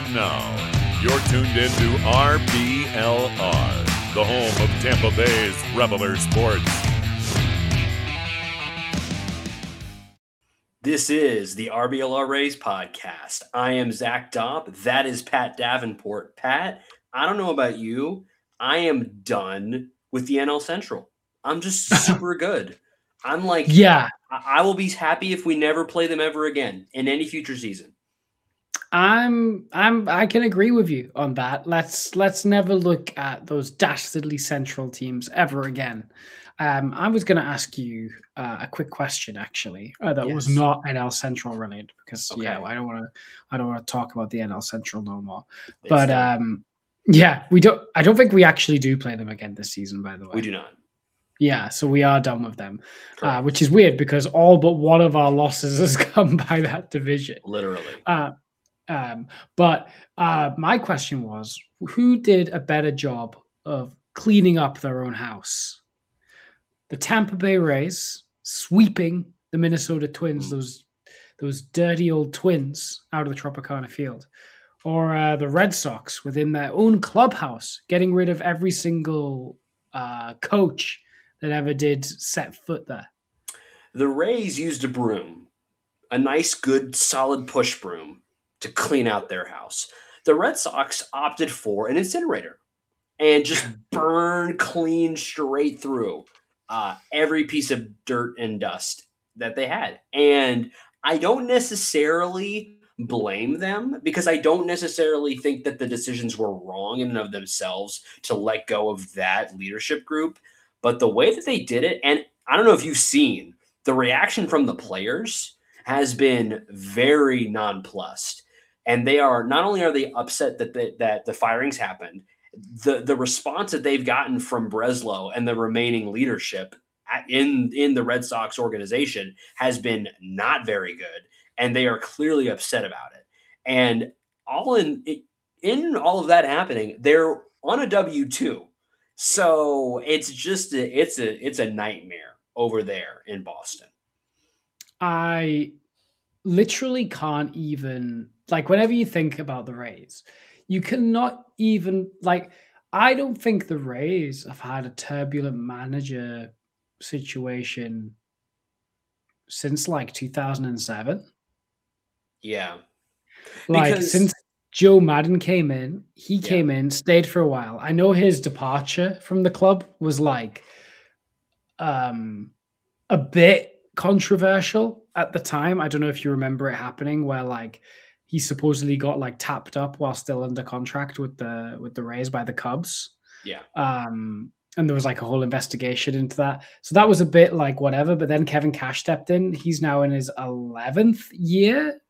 Now, you're tuned into RBLR, the home of Tampa Bay's Reveler Sports. This is the RBLR Rays podcast. I am Zach Dopp. That is Pat Davenport. Pat, I don't know about you. I am done with the NL Central. I'm just super good. I'm like, I will be happy if we never play them ever again in any future season. I can agree with you on that. Let's never look at those dastardly Central teams ever again. I was going to ask you a quick question, actually, that was not NL Central related, because I don't want to talk about the NL Central no more. But we don't. I don't think we actually do play them again this season. By the way, we do not. Yeah, so we are done with them, which is weird because all but one of our losses has come by that division. Literally. But my question was, who did a better job of cleaning up their own house? The Tampa Bay Rays sweeping the Minnesota Twins, those dirty old Twins, out of the Tropicana field, or the Red Sox within their own clubhouse, getting rid of every single coach that ever did set foot there? The Rays used a broom, a nice, good, solid push broom, to clean out their house. The Red Sox opted for an incinerator and just burn clean straight through every piece of dirt and dust that they had. And I don't necessarily blame them, because I don't necessarily think that the decisions were wrong in and of themselves to let go of that leadership group. But the way that they did it, and I don't know if you've seen, the reaction from the players has been very nonplussed. And they are, not only are they upset that the firings happened, the response that they've gotten from Breslow and the remaining leadership in the Red Sox organization has been not very good, and they are clearly upset about it. And in all of that happening, they're on a W-2, so it's just it's a nightmare over there in Boston. I literally can't even, like, whenever you think about the Rays, you cannot even, like, I don't think the Rays have had a turbulent manager situation since like 2007. Yeah. Like, since Joe Maddon came in, came in, stayed for a while. I know his departure from the club was like a bit controversial at the time. I don't know if you remember it happening, where like he supposedly got like tapped up while still under contract with the Rays by the Cubs. Yeah. And there was like a whole investigation into that. So that was a bit like whatever. But then Kevin Cash stepped in. He's now in his 12th year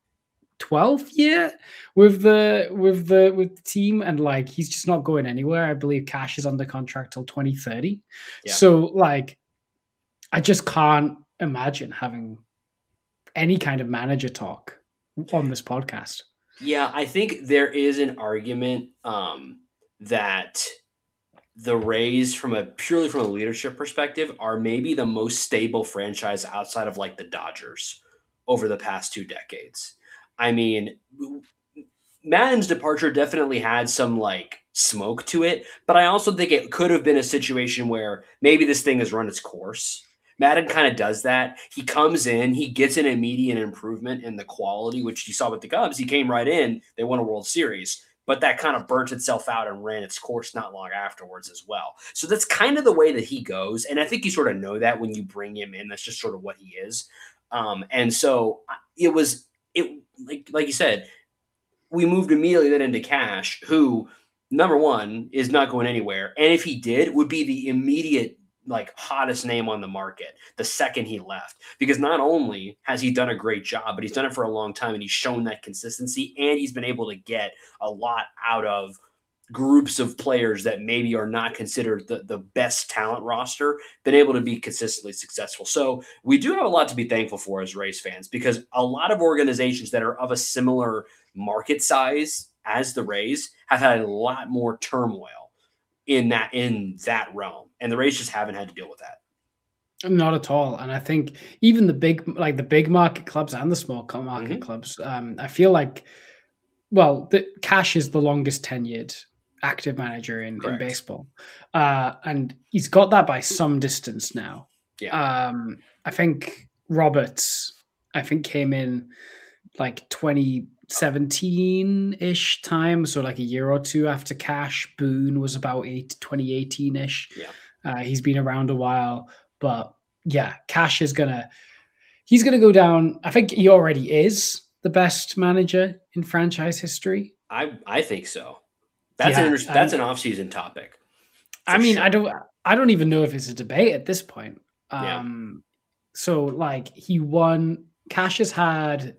with the team, and like he's just not going anywhere. I believe Cash is under contract till 2030. Yeah. So like, I just can't imagine having any kind of manager talk on this podcast. Yeah, I think there is an argument that the Rays, purely from a leadership perspective, are maybe the most stable franchise outside of like the Dodgers over the past 2 decades. I mean, Maddon's departure definitely had some like smoke to it, but I also think it could have been a situation where maybe this thing has run its course. Maddon kind of does that. He comes in, he gets an immediate improvement in the quality, which you saw with the Cubs. He came right in, they won a World Series, but that kind of burnt itself out and ran its course not long afterwards as well. So that's kind of the way that he goes. And I think you sort of know that when you bring him in. That's just sort of what he is. And so it like you said, we moved immediately then into Cash, who, number one, is not going anywhere. And if he did, would be the immediate like hottest name on the market the second he left, because not only has he done a great job, but he's done it for a long time, and he's shown that consistency, and he's been able to get a lot out of groups of players that maybe are not considered the best talent roster, been able to be consistently successful. So we do have a lot to be thankful for as Rays fans, because a lot of organizations that are of a similar market size as the Rays have had a lot more turmoil in that realm. And the Rays just haven't had to deal with that. Not at all. And I think even the big market clubs and the small market clubs, I feel like Cash is the longest tenured active manager in Correct. baseball. And he's got that by some distance now. Yeah. I think Roberts, came in like 2017-ish time, so like a year or two after Cash. Boone was about 2018-ish. Yeah. He's been around a while, but yeah, Cash is he's gonna go down. I think he already is the best manager in franchise history. I think so. That's an off-season topic. I mean, sure. I don't even know if it's a debate at this point. So like Cash has had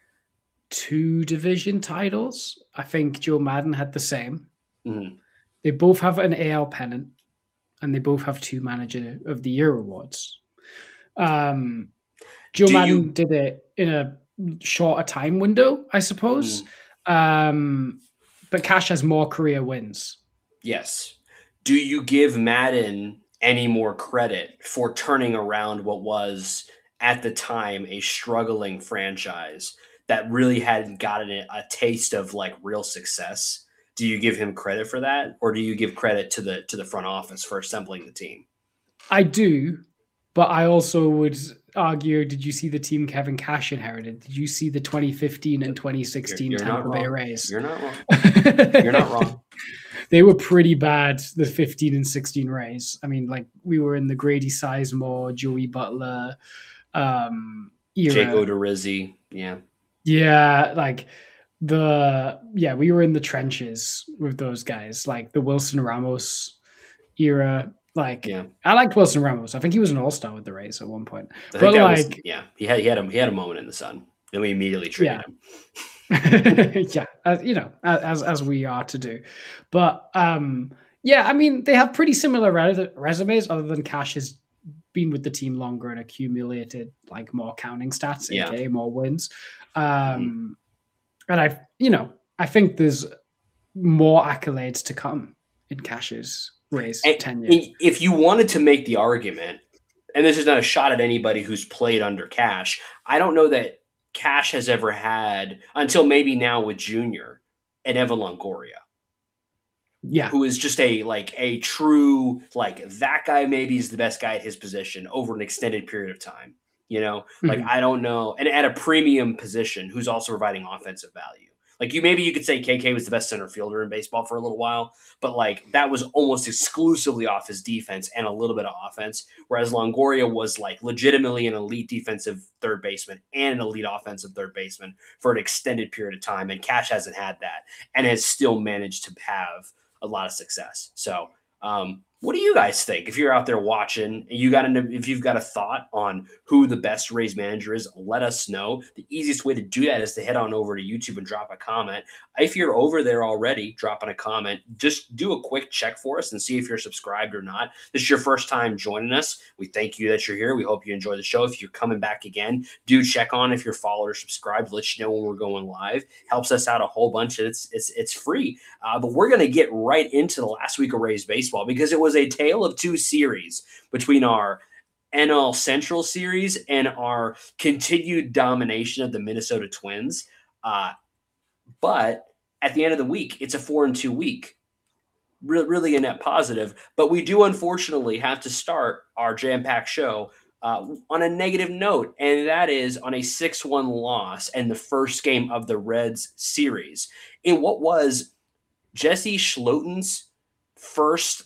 2 division titles. I think Joe Madden had the same. Mm-hmm. They both have an AL pennant, and they both have 2 Manager of the Year awards. Joe Madden did it in a shorter time window, I suppose. But Cash has more career wins. Yes. Do you give Madden any more credit for turning around what was at the time a struggling franchise that really hadn't gotten a taste of like real success? Do you give him credit for that, or do you give credit to the front office for assembling the team? I do, but I also would argue, did you see the team Kevin Cash inherited? Did you see the 2015 and 2016 Tampa Bay Rays? You're not wrong. You're not wrong. They were pretty bad, the 15 and 16 Rays. I mean, like, we were in the Grady Sizemore, Joey Butler era. Jake Odorizzi, yeah. Yeah, like we were in the trenches with those guys, like the Wilson Ramos era. Like, yeah. I liked Wilson Ramos. I think he was an all-star with the Rays at one point. But like, he had a moment in the sun. Then we immediately traded him. Yeah, as we are to do. But I mean, they have pretty similar resumes, other than Cash has been with the team longer and accumulated like more counting stats, aka more wins. And I think there's more accolades to come in Cash's Rays tenure. If you wanted to make the argument, and this is not a shot at anybody who's played under Cash, I don't know that Cash has ever had, until maybe now with Junior, an Evan Longoria. Yeah. Who is just a true, like, that guy maybe is the best guy at his position over an extended period of time. Like, I don't know. And at a premium position, who's also providing offensive value. Like, you could say KK was the best center fielder in baseball for a little while, but like that was almost exclusively off his defense and a little bit of offense. Whereas Longoria was like legitimately an elite defensive third baseman and an elite offensive third baseman for an extended period of time. And Cash hasn't had that and has still managed to have a lot of success. So, what do you guys think? If you're out there watching, if you've got a thought on who the best Rays manager is, let us know. The easiest way to do that is to head on over to YouTube and drop a comment. If you're over there already, dropping a comment, just do a quick check for us and see if you're subscribed or not. This is your first time joining us. We thank you that you're here. We hope you enjoy the show. If you're coming back again, do check on if you're followed or subscribed. Let you know when we're going live. Helps us out a whole bunch. It's free. But we're going to get right into the last week of Rays baseball because it was a tale of 2 series between our NL Central series and our continued domination of the Minnesota Twins. But at the end of the week, it's a 4-2 week. Really a net positive. But we do unfortunately have to start our jam-packed show on a negative note, and that is on a 6-1 loss in the first game of the Reds series. In what was Jesse Schloten's first,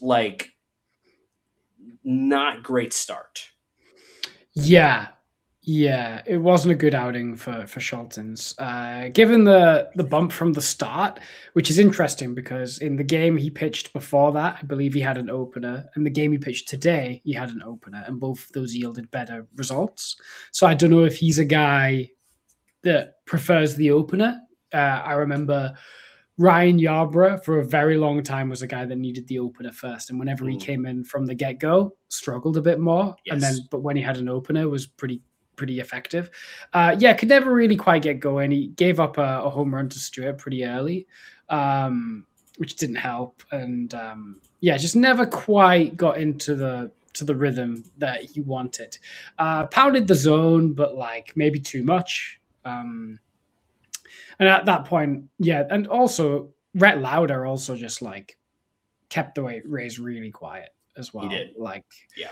not great start. Yeah, it wasn't a good outing for Schultens. Given the bump from the start, which is interesting because in the game he pitched before that, I believe he had an opener, and the game he pitched today, he had an opener, and both of those yielded better results. So I don't know if he's a guy that prefers the opener. I remember Ryan Yarbrough for a very long time was a guy that needed the opener first, and whenever he came in from the get-go, struggled a bit more. Yes. But when he had an opener, was pretty effective. Could never really quite get going. He gave up a home run to Stewart pretty early, which didn't help, and just never quite got into the rhythm that he wanted. Pounded the zone, but maybe too much. And at that point, yeah, and also Rhett Lauder also just like kept the Rays really quiet as well. He did. Like, yeah.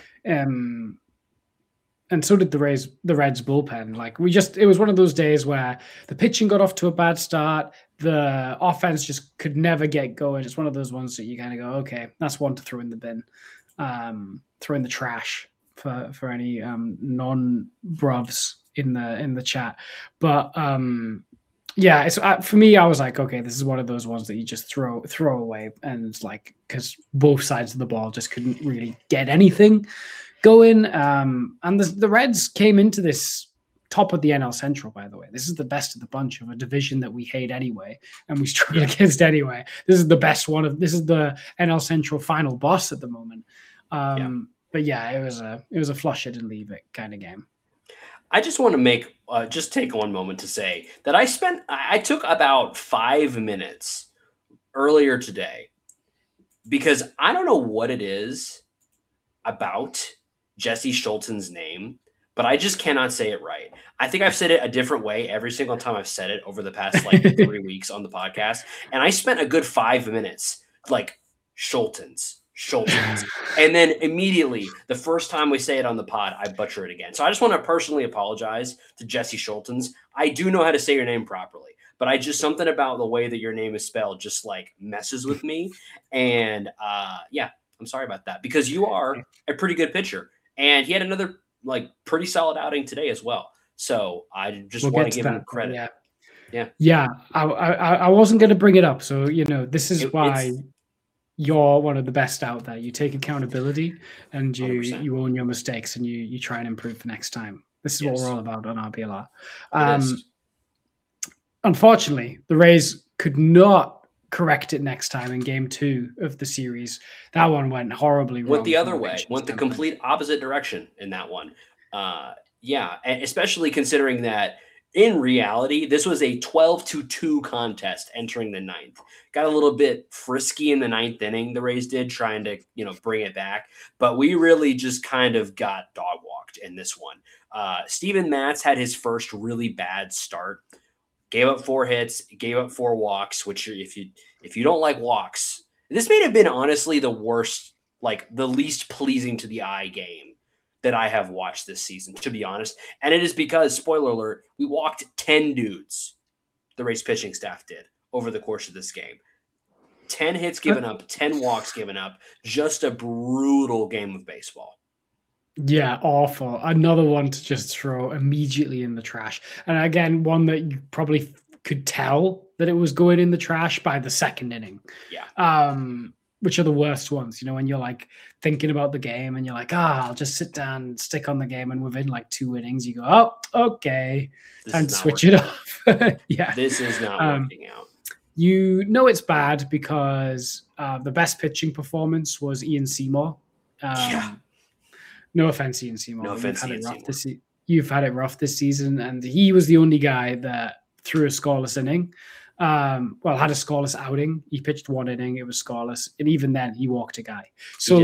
And so did the Reds bullpen. Like it was one of those days where the pitching got off to a bad start. The offense just could never get going. It's one of those ones that you kind of go, okay, that's one to throw in the bin, throw in the trash for any non-bruvs in the chat. But yeah, it's for me. I was like, okay, this is one of those ones that you just throw away, and it's like because both sides of the ball just couldn't really get anything going. And the Reds came into this top of the NL Central, by the way. This is the best of the bunch of a division that we hate anyway, and we struggle against anyway. This is the best one this is the NL Central final boss at the moment. But yeah, it was a flush it and leave it kind of game. I just want to just take one moment to say that I took about 5 minutes earlier today because I don't know what it is about Jesse Scholten's name, but I just cannot say it right. I think I've said it a different way every single time I've said it over the past 3 weeks on the podcast. And I spent a good 5 minutes like Scholten's. And then immediately the first time we say it on the pod, I butcher it again. So I just want to personally apologize to Jesse Scholten's. I do know how to say your name properly, but I just something about the way that your name is spelled just like messes with me. And yeah, I'm sorry about that because you are a pretty good pitcher. And he had another like pretty solid outing today as well. So I just want to give him credit. Yeah. I wasn't going to bring it up. So, this is why you're one of the best out there. You take accountability and you 100%. You own your mistakes and you try and improve for next time. This is what we're all about on RBLR. Unfortunately, the Rays could not correct it next time in game 2 of the series. That one went horribly wrong. Went the other way. Went the complete opposite direction in that one. Yeah, and especially considering that in reality, this was a 12-2 contest entering the 9th. Got a little bit frisky in the 9th inning, the Rays did, trying to bring it back. But we really just kind of got dog walked in this one. Steven Matz had his first really bad start. Gave up 4 hits, gave up 4 walks, which if you don't like walks, this may have been honestly the worst, like the least pleasing to the eye game that I have watched this season, to be honest. And it is because, spoiler alert, we walked 10 dudes, the Rays pitching staff did, over the course of this game. 10 hits given up, 10 walks given up, just a brutal game of baseball. Yeah, awful. Another one to just throw immediately in the trash. And again, one that you probably could tell that it was going in the trash by the 2nd inning. Yeah. Which are the worst ones, when you're like thinking about the game and you're like, I'll just sit down and stick on the game. And within like 2 innings, you go, oh, okay, time to switch it off. Yeah. This is not working out. It's bad because the best pitching performance was Ian Seymour. No offense, Ian Seymour. No offense, Ian Seymour. You've had it rough this season, and he was the only guy that threw a scoreless inning. Had a scoreless outing. He pitched 1 inning. It was scoreless, and even then, he walked a guy. So,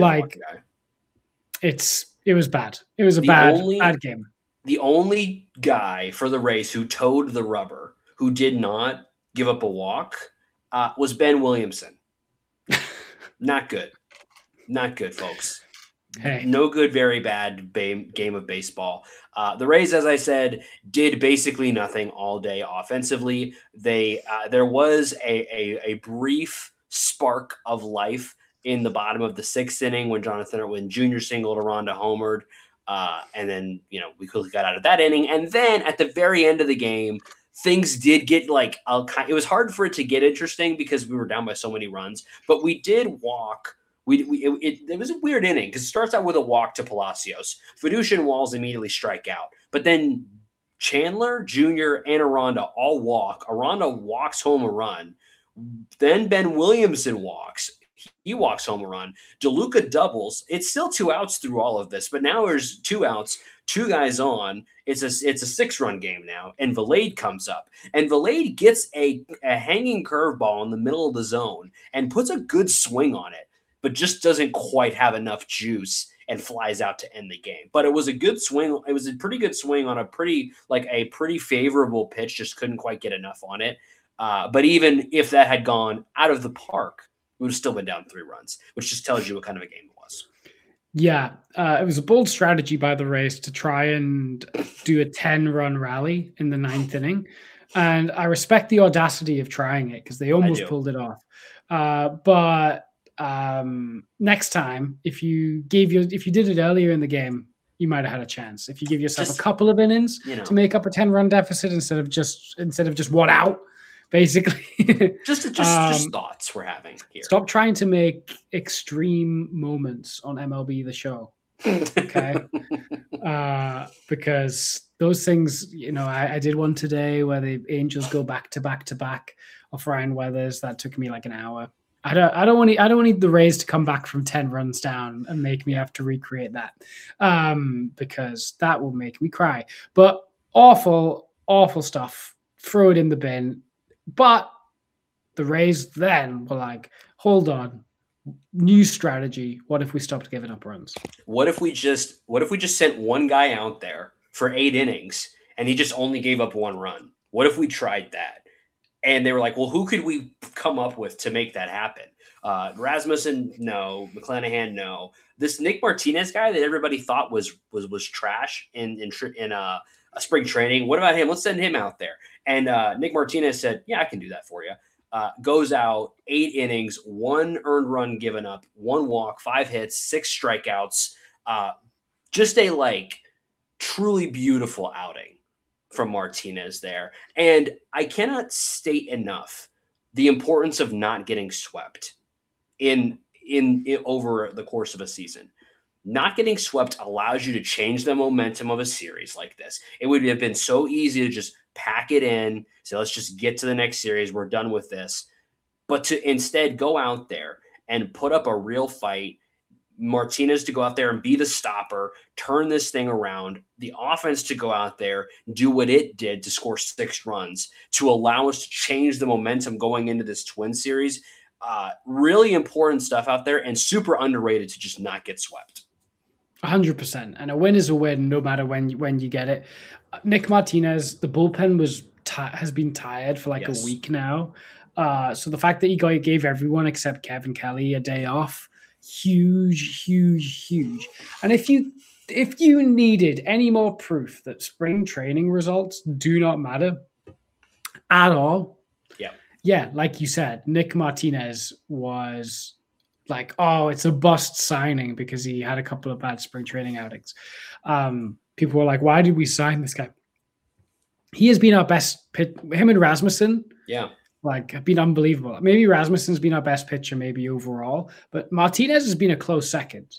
it was bad. It was a bad game. The only guy for the Rays who towed the rubber, who did not give up a walk, was Ben Williamson. Not good. Not good, folks. Hey. No good, very bad game of baseball. The Rays, as I said, did basically nothing all day offensively. There was a brief spark of life in the bottom of the 6th inning when Jonathan Irwin Jr. singled, Aranda homered, and then we quickly got out of that inning. And then at the very end of the game, things did get it was hard for it to get interesting because we were down by so many runs, but we did walk. It was a weird inning because it starts out with a walk to Palacios. Fiducia and Walls immediately strike out. But then Chandler, Jr., and Aranda all walk. Aranda walks home a run. Then Ben Williamson walks. He walks home a run. DeLuca doubles. It's still 2 outs through all of this, but now there's 2 outs, 2 guys on. It's a 6-run game now, and Valade comes up. And Valade gets a hanging curveball in the middle of the zone and puts a good swing on it, but just doesn't quite have enough juice. and flies out to end the game. But it was a good swing. It was a pretty good swing on a pretty favorable pitch. Just couldn't quite get enough on it. But even if that had gone out of the park, we would have still been down 3 runs, which just tells you what kind of a game it was. Yeah, it was a bold strategy by the Rays to try and do a 10-run rally in the 9th inning. And I respect the audacity of trying it because they almost pulled it off. But next time, if you did it earlier in the game, you might have had a chance. If you give yourself a couple of innings to make up a 10-run deficit instead of just 1 out, basically. just thoughts we're having here. Stop trying to make extreme moments on MLB The Show. Okay. Because those things, I did one today where the Angels go back to back off Ryan Weathers. That took me like an hour. I don't want the Rays to come back from 10 runs down and make me have to recreate that. Because that will make me cry. But awful stuff. Throw it in the bin. But the Rays then were like, hold on. New strategy. What if we stopped giving up runs? What if we just sent one guy out there for 8 innings and he just only gave up 1 run? What if we tried that? And they were like, well, who could we come up with to make that happen? Rasmussen, no. McClanahan, no. This Nick Martinez guy that everybody thought was trash in a spring training. What about him? Let's send him out there. And Nick Martinez said, yeah, I can do that for you. Goes out 8 innings, 1 earned run given up, 1 walk, 5 hits, 6 strikeouts. Just a truly beautiful outing from Martinez there. And I cannot state enough the importance of not getting swept in over the course of a season. Not getting swept allows you to change the momentum of a series like this. It would have been so easy to just pack it in. So let's just get to the next series. We're done with this. But to instead go out there and put up a real fight, Martinez to go out there and be the stopper, turn this thing around, the offense to go out there, do what it did to score 6 runs, to allow us to change the momentum going into this Twin series. Really important stuff out there and super underrated to just not get swept. 100%. And a win is a win no matter when you get it. Nick Martinez, the bullpen has been tired for a week now. So the fact that he gave everyone except Kevin Kelly a day off, huge. And if you needed any more proof that spring training results do not matter at all, yeah, like you said, Nick Martinez was like, oh, it's a bust signing because he had a couple of bad spring training outings. People were like, why did we sign this guy? He has been our best pitch. Him and Rasmussen, have been unbelievable. Maybe Rasmussen's been our best pitcher, maybe overall, but Martinez has been a close second.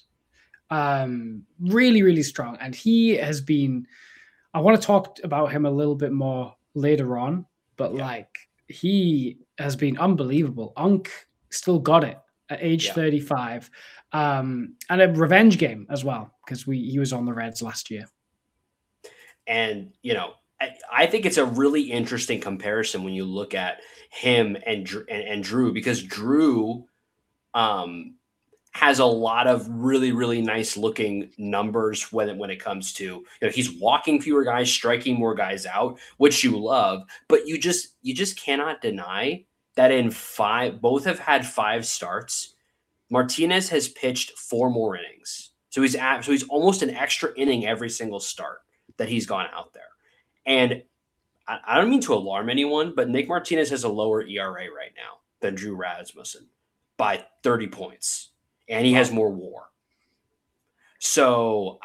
Really strong. And he has been, I want to talk about him a little bit more later on, but he has been unbelievable. Unk still got it at age 35. And a revenge game as well, because he was on the Reds last year. And, I think it's a really interesting comparison when you look at him and Drew, because Drew has a lot of really nice looking numbers when it comes to, he's walking fewer guys, striking more guys out, which you love, but you just cannot deny that both have had 5 starts. Martinez has pitched 4 more innings. So he's almost an extra inning every single start that he's gone out there. And I don't mean to alarm anyone, but Nick Martinez has a lower ERA right now than Drew Rasmussen by 30 points. And he has more WAR. So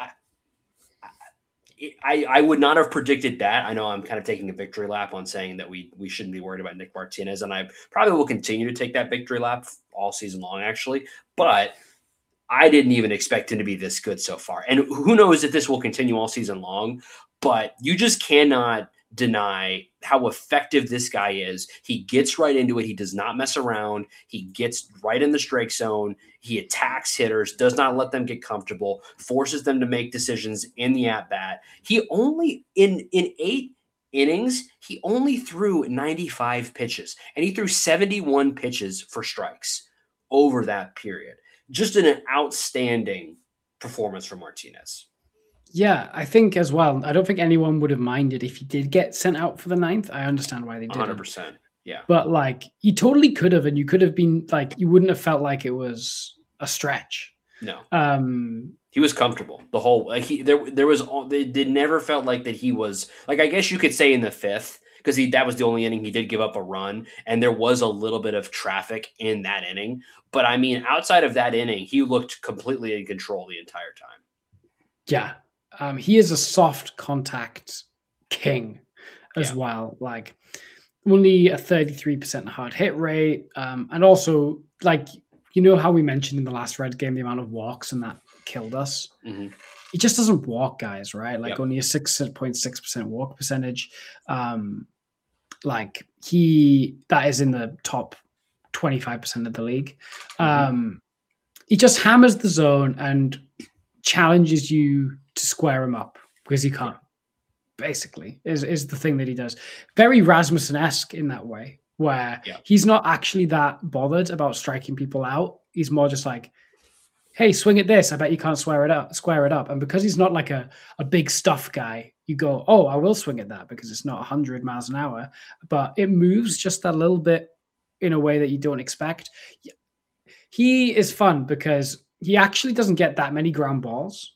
I would not have predicted that. I know I'm kind of taking a victory lap on saying that we shouldn't be worried about Nick Martinez. And I probably will continue to take that victory lap all season long, actually. But I didn't even expect him to be this good so far. And who knows if this will continue all season long. But you just cannot deny how effective this guy is. He gets right into it. He does not mess around. He gets right in the strike zone. He attacks hitters, does not let them get comfortable, forces them to make decisions in the at-bat. He only, in 8 innings, he only threw 95 pitches, and he threw 71 pitches for strikes over that period. Just an outstanding performance from Martinez. Yeah, I think as well. I don't think anyone would have minded if he did get sent out for the 9th. I understand why they did. 100%. Yeah. But like, he totally could have, and you could have been like, you wouldn't have felt like it was a stretch. No. Um, he was comfortable the whole. Like they never felt like that he was like. I guess you could say in the 5th because that was the only inning he did give up a run, and there was a little bit of traffic in that inning. But I mean, outside of that inning, he looked completely in control the entire time. Yeah. He is a soft contact king as well. Like only a 33% hard hit rate. And also, like, you know how we mentioned in the last Red game, the amount of walks and that killed us. Mm-hmm. He just doesn't walk guys, right? Like only a 6.6% walk percentage. Like that is in the top 25% of the league. He just hammers the zone and challenges you to square him up because he can't, basically, is the thing that he does. Very Rasmussen-esque in that way, where he's not actually that bothered about striking people out. He's more just like, hey, swing at this. I bet you can't square it up. And because he's not like a big stuff guy, you go, oh, I will swing at that because it's not 100 miles an hour, but it moves just a little bit in a way that you don't expect. He is fun because he actually doesn't get that many ground balls.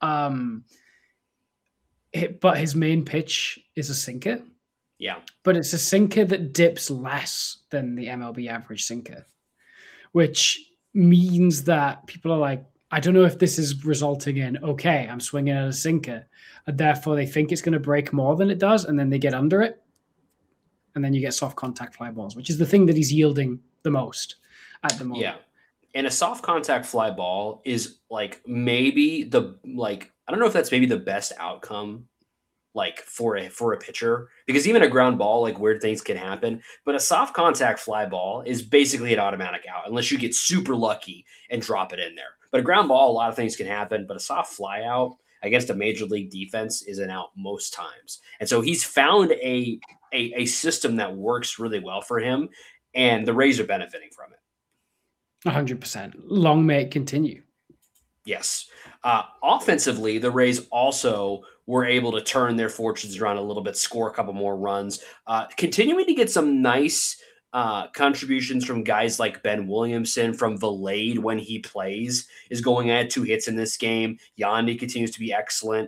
But his main pitch is a sinker. Yeah. But it's a sinker that dips less than the MLB average sinker, which means that people are like, I don't know if this is resulting in, okay, I'm swinging at a sinker, and therefore they think it's going to break more than it does, and then they get under it, and then you get soft contact fly balls, which is the thing that he's yielding the most at the moment. Yeah. And a soft contact fly ball is like maybe I don't know if that's maybe the best outcome like for a pitcher, because even a ground ball, like weird things can happen, but a soft contact fly ball is basically an automatic out unless you get super lucky and drop it in there. But a ground ball, a lot of things can happen, but a soft fly out against a major league defense is an out most times. And so he's found a system that works really well for him, and the Rays are benefiting from it. 100%. Long may it continue. Yes. Offensively, the Rays also were able to turn their fortunes around a little bit, score a couple more runs, continuing to get some nice contributions from guys like Ben Williamson from Valade when he plays, is going at 2 hits in this game. Yandy continues to be excellent.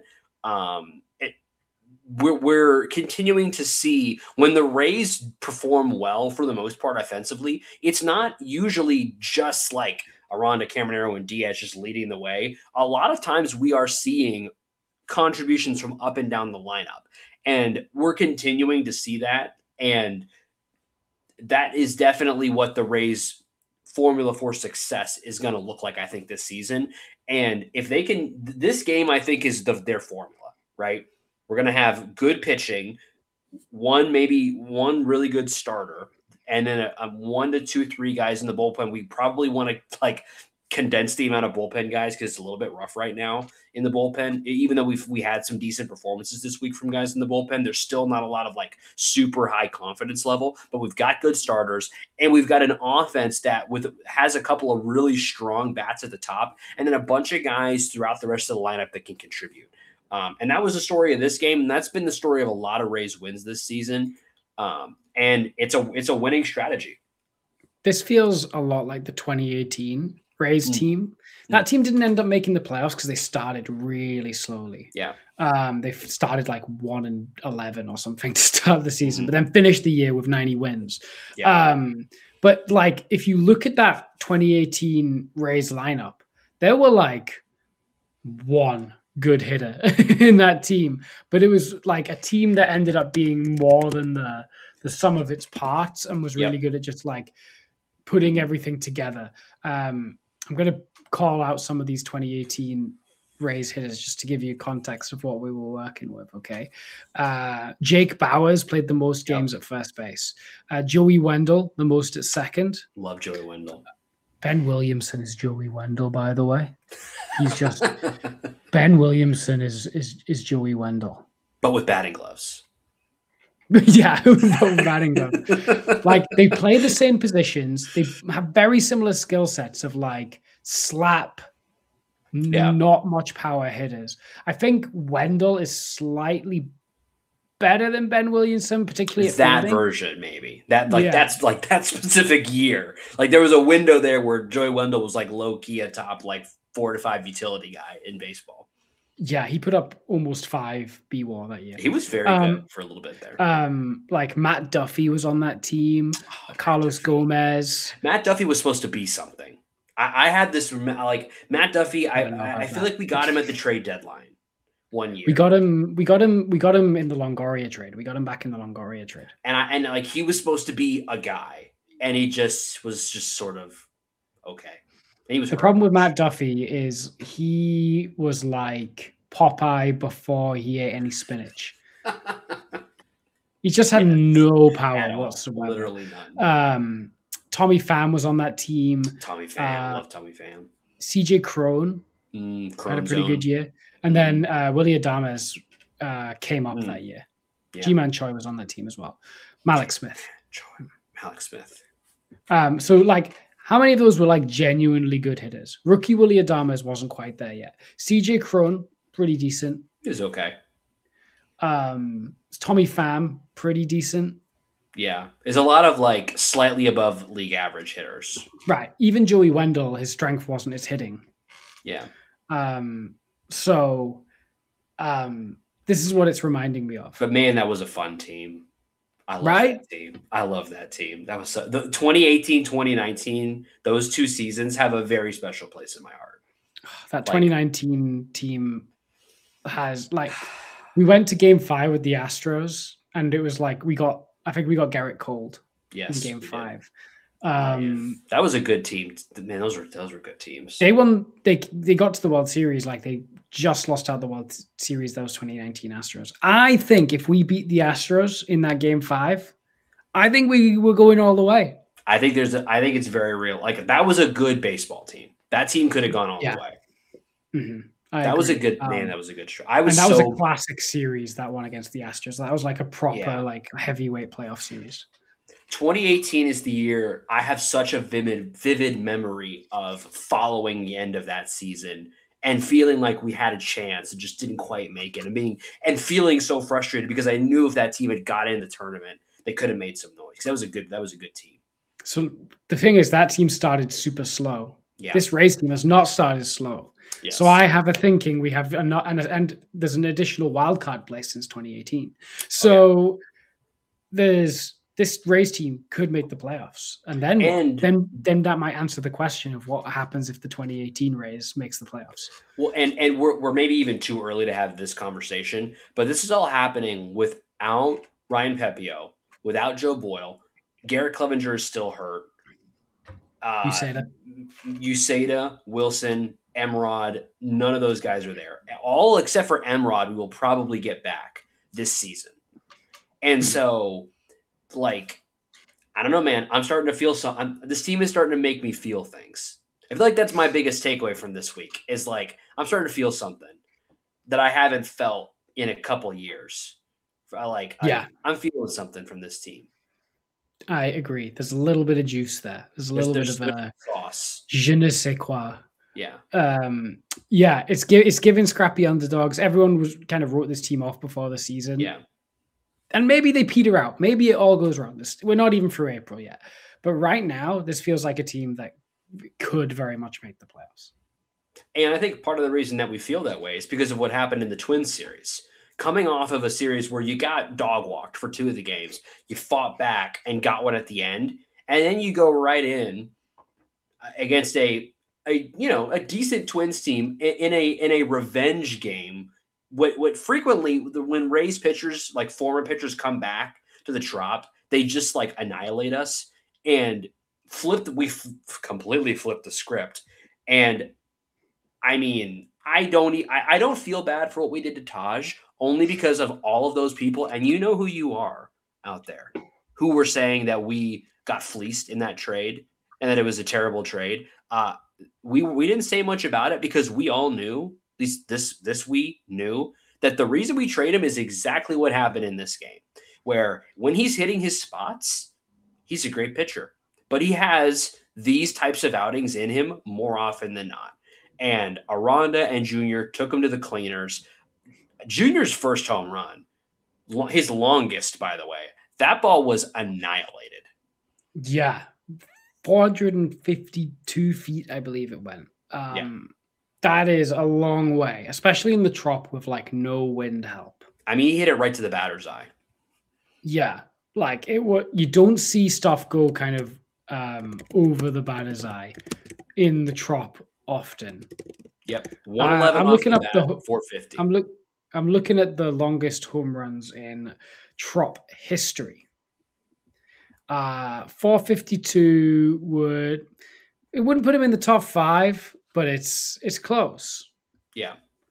We're continuing to see when the Rays perform well for the most part offensively, it's not usually just like Aranda, Caminero, and Diaz just leading the way. A lot of times we are seeing contributions from up and down the lineup, and we're continuing to see that. And that is definitely what the Rays' formula for success is going to look like, I think, this season. And if they can, this game, I think, is their formula, right? We're going to have good pitching, maybe one really good starter, and then a 1 to 2, 3 guys in the bullpen. We probably want to like condense the amount of bullpen guys because it's a little bit rough right now in the bullpen. Even though we had some decent performances this week from guys in the bullpen, there's still not a lot of like super high confidence level, but we've got good starters, and we've got an offense that has a couple of really strong bats at the top, and then a bunch of guys throughout the rest of the lineup that can contribute. And that was the story of this game, and that's been the story of a lot of Rays wins this season. And it's a winning strategy. This feels a lot like the 2018 Rays team. That team didn't end up making the playoffs because they started really slowly. Yeah. They started like 1-11 or something to start the season, but then finished the year with 90 wins. Yeah. But like, if you look at that 2018 Rays lineup, there were like one good hitter in that team, but it was like a team that ended up being more than the sum of its parts, and was really good at just like putting everything together. I'm going to call out some of these 2018 Rays hitters just to give you context of what we were working with. Okay. Jake Bauers played the most games at first base. Joey Wendell, the most at second. Love Joey Wendell. Ben Williamson is Joey Wendell, by the way. He's just Ben Williamson is Joey Wendell, but with batting gloves. Yeah, with batting gloves. Like, they play the same positions. They have very similar skill sets of like slap, Yeah. Not much power hitters. I think Wendell is slightly better than Ben Williamson, particularly at That fielding. version, maybe. That's like that specific year. Like there was a window there where Joey Wendell was like low key a top like 4 to 5 utility guy in baseball. Yeah, he put up almost 5 B-WAR that year. He was very good for a little bit there. Like Matt Duffy was on that team. Carlos Gomez. Matt Duffy was supposed to be something. I had this like Matt Duffy. I feel like we got him at the trade deadline one year. We got him in the Longoria trade. We got him back in the Longoria trade. And like he was supposed to be a guy, and he just was sort of okay. And he was the problem with Matt Duffy is he was like Popeye before he ate any spinach. He just had no power whatsoever. Literally none. Tommy Pham was on that team. Tommy Pham, love Tommy Pham. CJ Crone had a pretty good year. And then Willie Adames came up that year. Yeah. G-Man Choi was on that team as well. Malik Smith. Malik Smith. So like, how many of those were like genuinely good hitters? Rookie Willie Adames wasn't quite there yet. CJ Crone, pretty decent. He was okay. Tommy Pham, pretty decent. Yeah. There's a lot of like slightly above league average hitters. Right. Even Joey Wendell, his strength wasn't his hitting. Yeah. So this is what it's reminding me of. But man, that was a fun team. I love that team. I love that team. That was the 2018, 2019, those 2 seasons have a very special place in my heart. That 2019 team has like, we went to game 5 with the Astros and it was like, I think we got Garrett Cole in game 5. That was a good team. Man, those were good teams. They won. They got to the World Series. Like they just lost out the World Series. Those 2019 Astros. I think if we beat the Astros in that game 5, I think we were going all the way. I think it's very real. Like that was a good baseball team. That team could have gone all the way. Mm-hmm. That was a good man. That was a good show. Was a classic series, that one against the Astros. That was like a proper like heavyweight playoff series. 2018 is the year I have such a vivid memory of following the end of that season and feeling like we had a chance and just didn't quite make it and feeling so frustrated because I knew if that team had got in the tournament, they could have made some noise. That was a good team. So the thing is that team started super slow. Yeah. This Rays team has not started slow. Yes. So I have a thinking we have and there's an additional wild card place since 2018. So there's this Rays team could make the playoffs, and then that might answer the question of what happens if the 2018 Rays makes the playoffs. Well, and we're maybe even too early to have this conversation, but this is all happening without Ryan Pepio, without Joe Boyle. Garrett Clevenger is still hurt. Uceda, Wilson, Emrod, none of those guys are there. All except for Emrod, we will probably get back this season. And so, like, I don't know, man. I'm starting to feel this team is starting to make me feel things. I feel like that's my biggest takeaway from this week is like, I'm starting to feel something that I haven't felt in a couple years. I'm feeling something from this team. I agree. There's a little bit of juice there. There's a little bit of a sauce. Je ne sais quoi. Yeah. It's giving scrappy underdogs. Everyone kind of wrote this team off before the season. Yeah. And maybe they peter out. Maybe it all goes wrong. We're not even through April yet. But right now, this feels like a team that could very much make the playoffs. And I think part of the reason that we feel that way is because of what happened in the Twins series. Coming off of a series where you got dog walked for 2 of the games, you fought back and got one at the end, and then you go right in against a decent Twins team in a revenge game. What frequently when Rays pitchers, like former pitchers, come back to the Trop, they just like annihilate us and we completely flipped the script. And I mean, I don't feel bad for what we did to Taj, only because of all of those people. And you know who you are out there who were saying that we got fleeced in that trade and that it was a terrible trade. We didn't say much about it because we all knew, at least we knew that the reason we trade him is exactly what happened in this game, where when he's hitting his spots, he's a great pitcher, but he has these types of outings in him more often than not. and Aranda and Junior took him to the cleaners. Junior's first home run, his longest, by the way, that ball was annihilated. Yeah. 452 feet, I believe it went. That is a long way, especially in the Trop with like no wind help. I mean, he hit it right to the batter's eye. Yeah. Like you don't see stuff go kind of over the batter's eye in the Trop often. Yep. 111. I'm looking up the 450. I'm looking at the longest home runs in Trop history. 452 wouldn't put him in the top 5, but it's close. Yeah.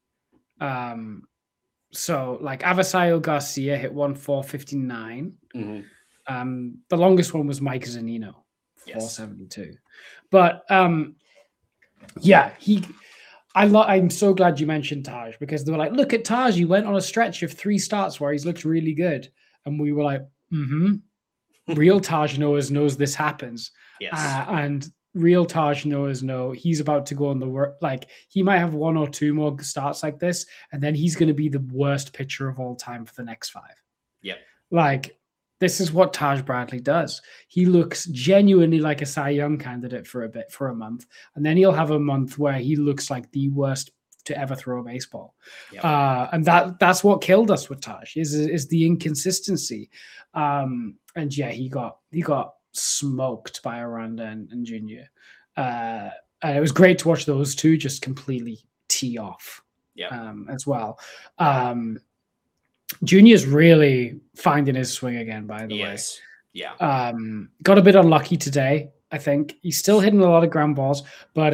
So like Avisail Garcia hit 459. Mm-hmm. The longest one was Mike Zunino, 472. But yeah, I'm so glad you mentioned Taj, because they were like, look at Taj, he went on a stretch of 3 starts where he's looked really good. And we were like, real Taj knows this happens. Yes. And real Taj know he's about to go on the work. Like, he might have 1 or 2 more starts like this, and then he's going to be the worst pitcher of all time for the next 5. Yep. Like, this is what Taj Bradley does. He looks genuinely like a Cy Young candidate for a month, and then he'll have a month where he looks like the worst to ever throw a baseball. Yep. And that's what killed us with Taj is the inconsistency. And yeah, he got smoked by Aranda and Junior. And it was great to watch those two just completely tee off. As well. Junior's really finding his swing again, by the way. Yeah. Got a bit unlucky today, I think. He's still hitting a lot of ground balls, but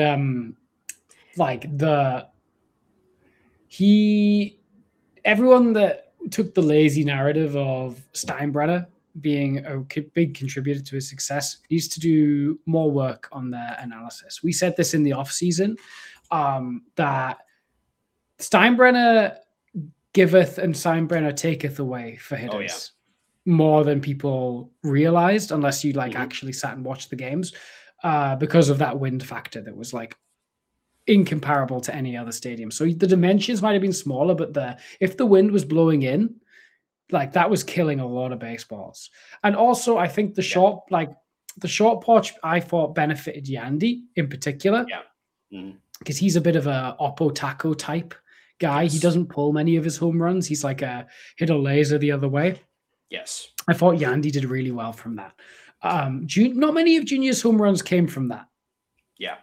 everyone that took the lazy narrative of Steinbrenner being a big contributor to his success needs to do more work on their analysis. We said this in the off season, that Steinbrenner giveth and Steinbrenner taketh away for hitters more than people realized, unless you actually sat and watched the games, because of that wind factor that was like incomparable to any other stadium. So the dimensions might have been smaller, but if the wind was blowing in, like, that was killing a lot of baseballs. And also, I think the short porch, I thought, benefited Yandy in particular. Because he's a bit of a Oppo Taco type guy. He doesn't pull many of his home runs. He's like hit a laser the other way. Yes. I thought Yandy did really well from that. Not many of Junior's home runs came from that. Yeah.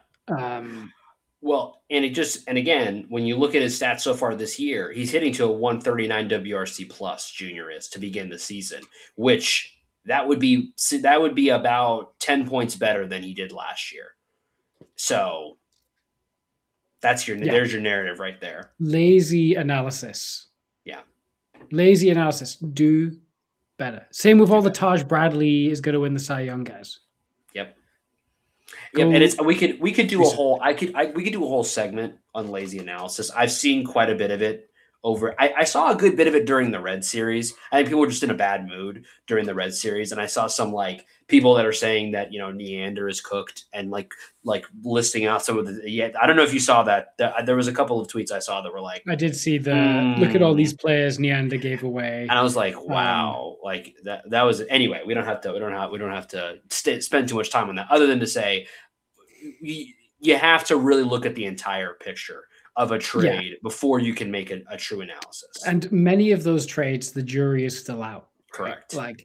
Well, and again, when you look at his stats so far this year, he's hitting to a 139 WRC plus. Junior is, to begin the season, which that would be about 10 points better than he did last year. So there's your narrative right there. Lazy analysis. Yeah. Lazy analysis. Do better. Same with all the Taj Bradley is going to win the Cy Young guys. Yep. Yep, and we could do a whole we could do a whole segment on lazy analysis. I've seen quite a bit of it over. I saw a good bit of it during the Red Series. I think people were just in a bad mood during the Red Series, and I saw some people that are saying that Neander is cooked and like listing out some of the. Yeah, I don't know if you saw that. There was a couple of tweets I saw that were like, I did see look at all these players Neander gave away, and I was like, wow, that was anyway. We don't have to spend too much time on that, other than to say you have to really look at the entire picture of a trade before you can make a true analysis. And many of those trades, the jury is still out. Correct. Right?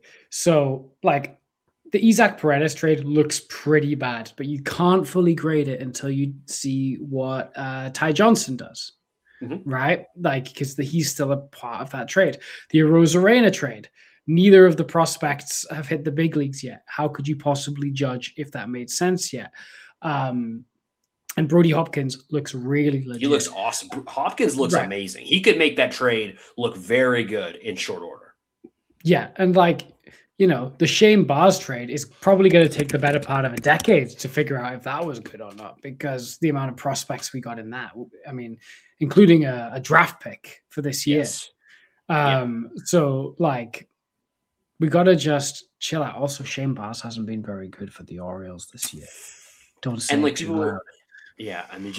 The Isaac Paredes trade looks pretty bad, but you can't fully grade it until you see what Ty Johnson does, right? Because he's still a part of that trade. The Arozarena trade, neither of the prospects have hit the big leagues yet. How could you possibly judge if that made sense yet? And Brody Hopkins looks really legit. He looks awesome. Hopkins looks amazing. He could make that trade look very good in short order. Yeah, and the Shane Baz trade is probably going to take the better part of a decade to figure out if that was good or not, because the amount of prospects we got in that, I mean, including a draft pick for this year. Yes. So we got to just chill out. Also, Shane Baz hasn't been very good for the Orioles this year. Don't say and it too loud. Yeah, I mean, just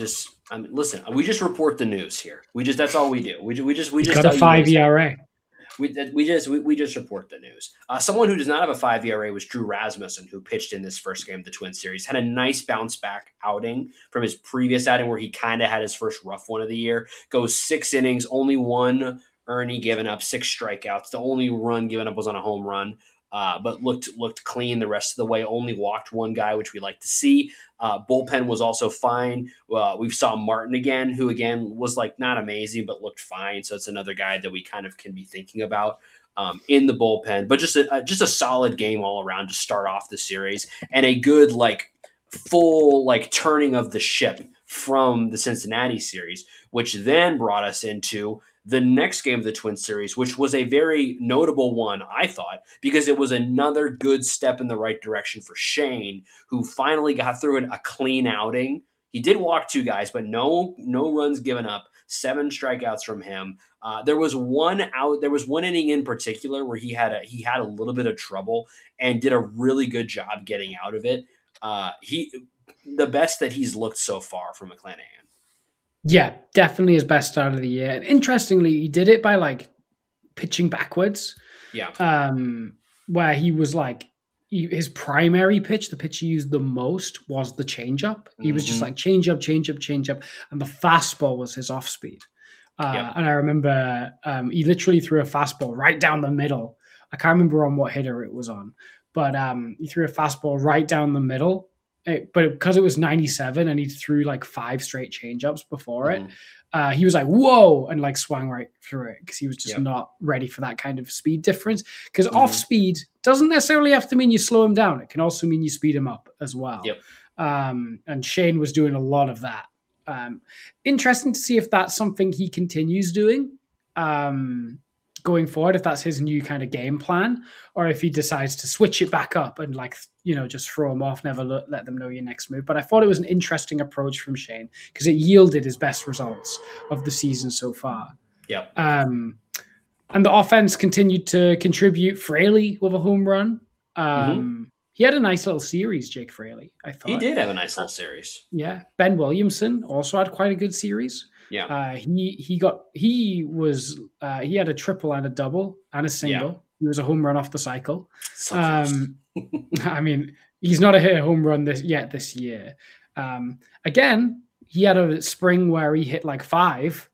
I mean, listen, we just report the news here. That's all we do. We just got a 5 ERA. We just report the news. Someone who does not have a 5 ERA was Drew Rasmussen, who pitched in this first game of the Twin Series. Had a nice bounce back outing from his previous outing where he kind of had his first rough one of the year. Goes 6 innings, only 1 earney given up, 6 strikeouts. The only run given up was on a home run. But looked clean the rest of the way. Only walked 1 guy, which we like to see. Bullpen was also fine. We saw Martin again, who again was like not amazing, but looked fine. So it's another guy that we kind of can be thinking about in the bullpen. But just a solid game all around to start off the series, and a good full turning of the ship from the Cincinnati series, which then brought us into the next game of the Twin Series, which was a very notable one, I thought, because it was another good step in the right direction for Shane, who finally got through a clean outing. He did walk 2 guys, but no runs given up, 7 strikeouts from him. There was one inning in particular where he had a little bit of trouble and did a really good job getting out of it. The best that he's looked so far from McClanahan. Yeah, definitely his best start of the year. And interestingly, he did it by pitching backwards. Yeah. Where he was his primary pitch, the pitch he used the most was the changeup. He was just changeup. And the fastball was his off speed. And I remember he literally threw a fastball right down the middle. I can't remember on what hitter it was on, but he threw a fastball right down the middle. But because it was 97 and he threw 5 straight changeups before it, he was like, whoa, and swung right through it because he was just not ready for that kind of speed difference. Because off speed doesn't necessarily have to mean you slow him down. It can also mean you speed him up as well. Yep. And Shane was doing a lot of that. Interesting to see if that's something he continues doing going forward, if that's his new kind of game plan, or if he decides to switch it back up and just throw them off, never let them know your next move. But I thought it was an interesting approach from Shane because it yielded his best results of the season so far. Yeah. And the offense continued to contribute. Fraley with a home run. He had a nice little series, Jake Fraley, I thought. He did have a nice little series. Yeah. Ben Williamson also had quite a good series. Yeah. He had a triple and a double and a single. Yeah. He was a home run off the cycle. I mean, he's not a hit home run this year. Again, he had a spring where he hit 5.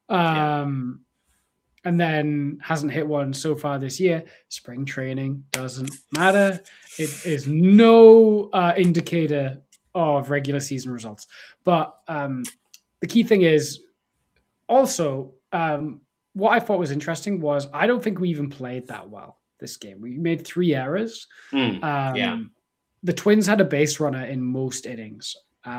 And then hasn't hit one so far this year. Spring training doesn't matter. It is no indicator of regular season results. But the key thing is also what I thought was interesting was I don't think we even played that well this game. We made 3 errors. The Twins had a base runner in most innings.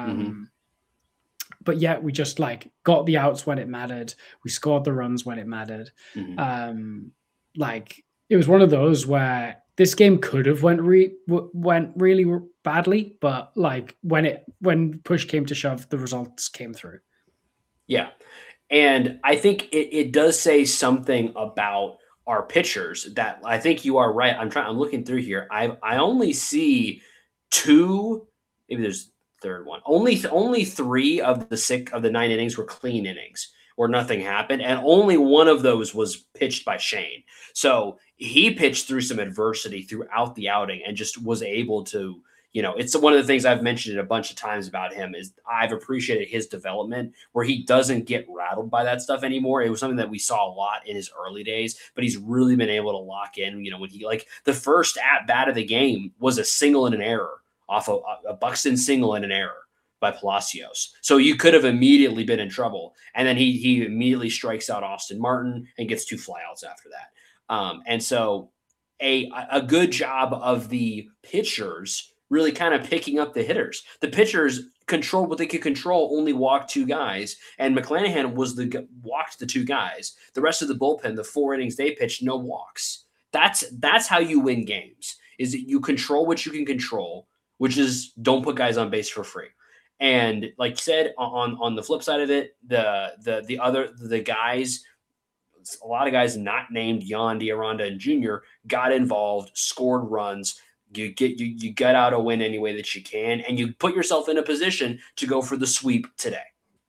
But yet we just got the outs when it mattered. We scored the runs when it mattered. It was one of those where this game could have went really badly, but when push came to shove, the results came through. Yeah. And I think it does say something about our pitchers that I think you are right. I'm looking through here. I only see 2, maybe there's third one. Only 3 of the 9 innings were clean innings where nothing happened, and only one of those was pitched by Shane. So he pitched through some adversity throughout the outing and just was able to, it's one of the things I've mentioned a bunch of times about him is I've appreciated his development where he doesn't get rattled by that stuff anymore. It was something that we saw a lot in his early days, but he's really been able to lock in, when he the first at bat of the game was a single and an error off a Buxton single and an error by Palacios. So you could have immediately been in trouble. And then he immediately strikes out Austin Martin and gets 2 flyouts after that. And so a good job of the pitchers really kind of picking up the hitters. The pitchers controlled what they could control, only walked 2 guys. And McClanahan walked the 2 guys. The rest of the bullpen, the 4 innings they pitched, no walks. That's how you win games, is that you control what you can control, which is don't put guys on base for free. And like you said, on the flip side of it, the guys, a lot of guys not named Yandy, Aranda, and Jr. got involved, scored runs. You get out a win any way that you can, and you put yourself in a position to go for the sweep today.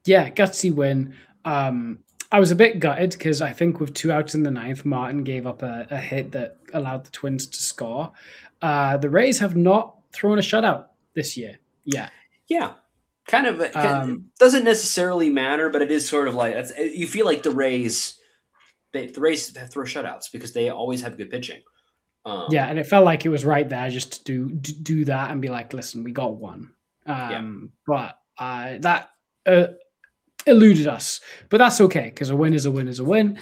Yeah, gutsy win. I was a bit gutted because I think with 2 outs in the ninth, Martin gave up a hit that allowed the Twins to score. The Rays have not thrown a shutout this year yet. Yeah, kind of. It doesn't necessarily matter, but it is sort of like you feel like the Rays have throw shutouts because they always have good pitching. Yeah, and it felt like it was right there just to do that and be like, listen, we got one. But that eluded us, but that's okay because a win is a win is a win.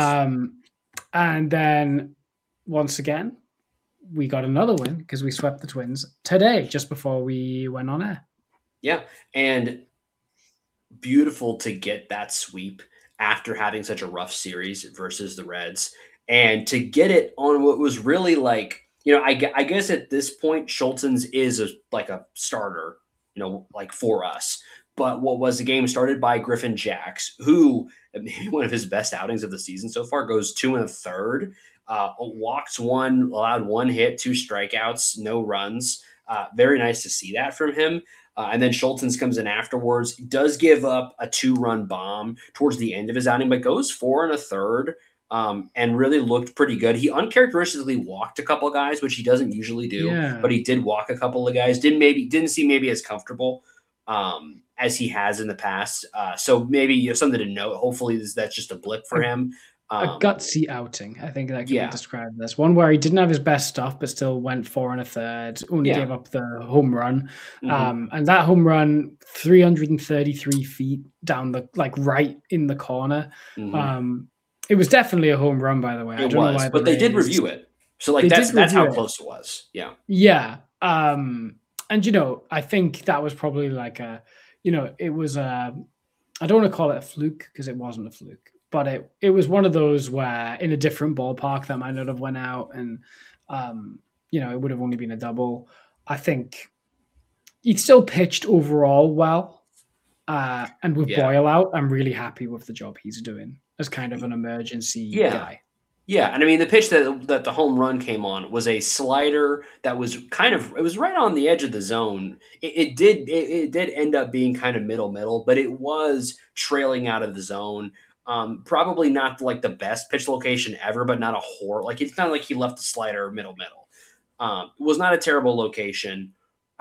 And then once again, we got another win because we swept the Twins today just before we went on air. Yeah, and beautiful to get that sweep after having such a rough series versus the Reds, and to get it on what was really like, I guess at this point, Schultens is like a starter, like for us. But what was the game started by Griffin Jax, who maybe one of his best outings of the season so far, goes 2 1/3, walks 1, allowed 1 hit, 2 strikeouts, no runs. Very nice to see that from him. And then Schultens comes in afterwards, does give up a 2-run bomb towards the end of his outing, but goes 4 1/3 and really looked pretty good. He uncharacteristically walked a couple of guys, which he doesn't usually do, but he did walk a couple of guys. Didn't seem maybe as comfortable as he has in the past. So maybe something to note. Hopefully that's just a blip for him. A gutsy outing, I think that can be described as one where he didn't have his best stuff, but still went 4 1/3, only gave up the home run. And that home run, 333 feet down right in the corner. It was definitely a home run, by the way. But they did review it. So that's how close it was. Yeah. Yeah. And, I think that was probably like it was I don't want to call it a fluke because it wasn't a fluke. But it was one of those where in a different ballpark that might not have went out and, it would have only been a double. I think he still pitched overall well. And with Boyle out, I'm really happy with the job he's doing as kind of an emergency guy. Yeah, and I mean the pitch that the home run came on was a slider that was it was right on the edge of the zone. It did end up being kind of middle, but it was trailing out of the zone. Probably not like the best pitch location ever, but not a horror. Like it's not like he left the slider middle. It was not a terrible location.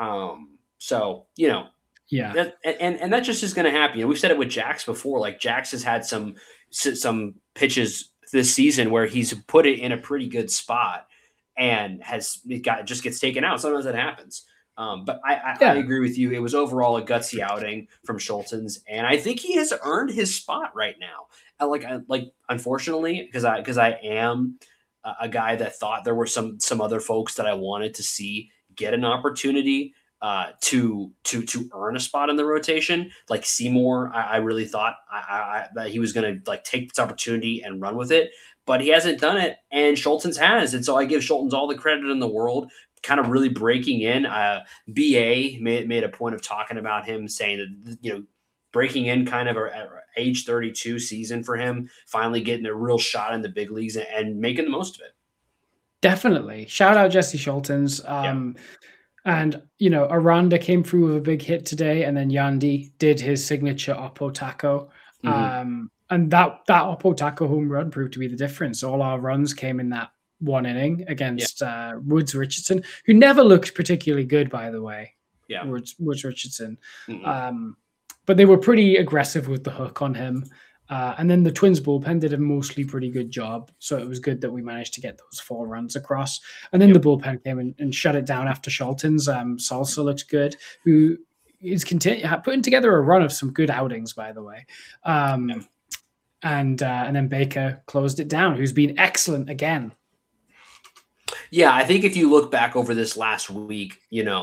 So that, and that just is going to happen. We've said it with Jax before. Like Jax has had some pitches this season where he's put it in a pretty good spot and just gets taken out. Sometimes that happens. But I agree with you. It was overall a gutsy outing from Schultens, and I think he has earned his spot right now. Unfortunately, because I am a guy that thought there were some other folks that I wanted to see get an opportunity to earn a spot in the rotation. Like Seymour, I really thought that he was going to take this opportunity and run with it, but he hasn't done it, and Schultens has, and so I give Schultens all the credit in the world. Kind of really breaking in. BA made a point of talking about him, saying that breaking in kind of at age 32 season for him, finally getting a real shot in the big leagues and making the most of it. Definitely. Shout out Jesse Schultens. And, Aranda came through with a big hit today, and then Yandy did his signature Oppo Taco. And that Oppo Taco home run proved to be the difference. All our runs came in that one inning against Woods Richardson, who never looked particularly good, by the way. Yeah. Woods Richardson. But they were pretty aggressive with the hook on him. And then the Twins bullpen did a mostly pretty good job. So it was good that we managed to get those 4 runs across. And then the bullpen came and shut it down after Schultens. Salsa looked good, who is putting together a run of some good outings, by the way. And then Baker closed it down, who's been excellent again. Yeah, I think if you look back over this last week,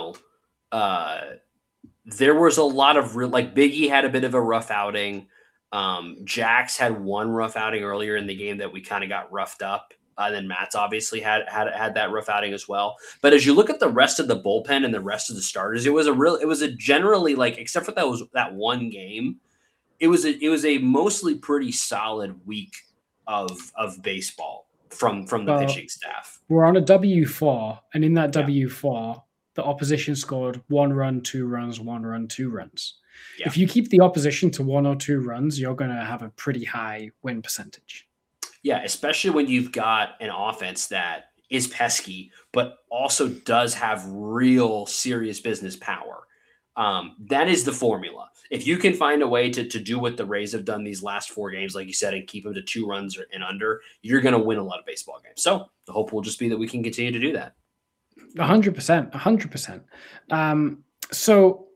there was a lot of Biggie had a bit of a rough outing. Jax had one rough outing earlier in the game that we kind of got roughed up. Then Matt's obviously had that rough outing as well. But as you look at the rest of the bullpen and the rest of the starters, it was a generally except for that one game, it was a mostly pretty solid week of baseball from the pitching staff. We're on a W4, and in that W4, the opposition scored 1 run, 2 runs, 1 run, 2 runs. Yeah. If you keep the opposition to 1 or 2 runs, you're going to have a pretty high win percentage. Yeah, especially when you've got an offense that is pesky, but also does have real serious business power. That is the formula. If you can find a way to do what the Rays have done these last 4 games, like you said, and keep them to 2 runs and under, you're going to win a lot of baseball games. So the hope will just be that we can continue to do that. 100%, 100%. So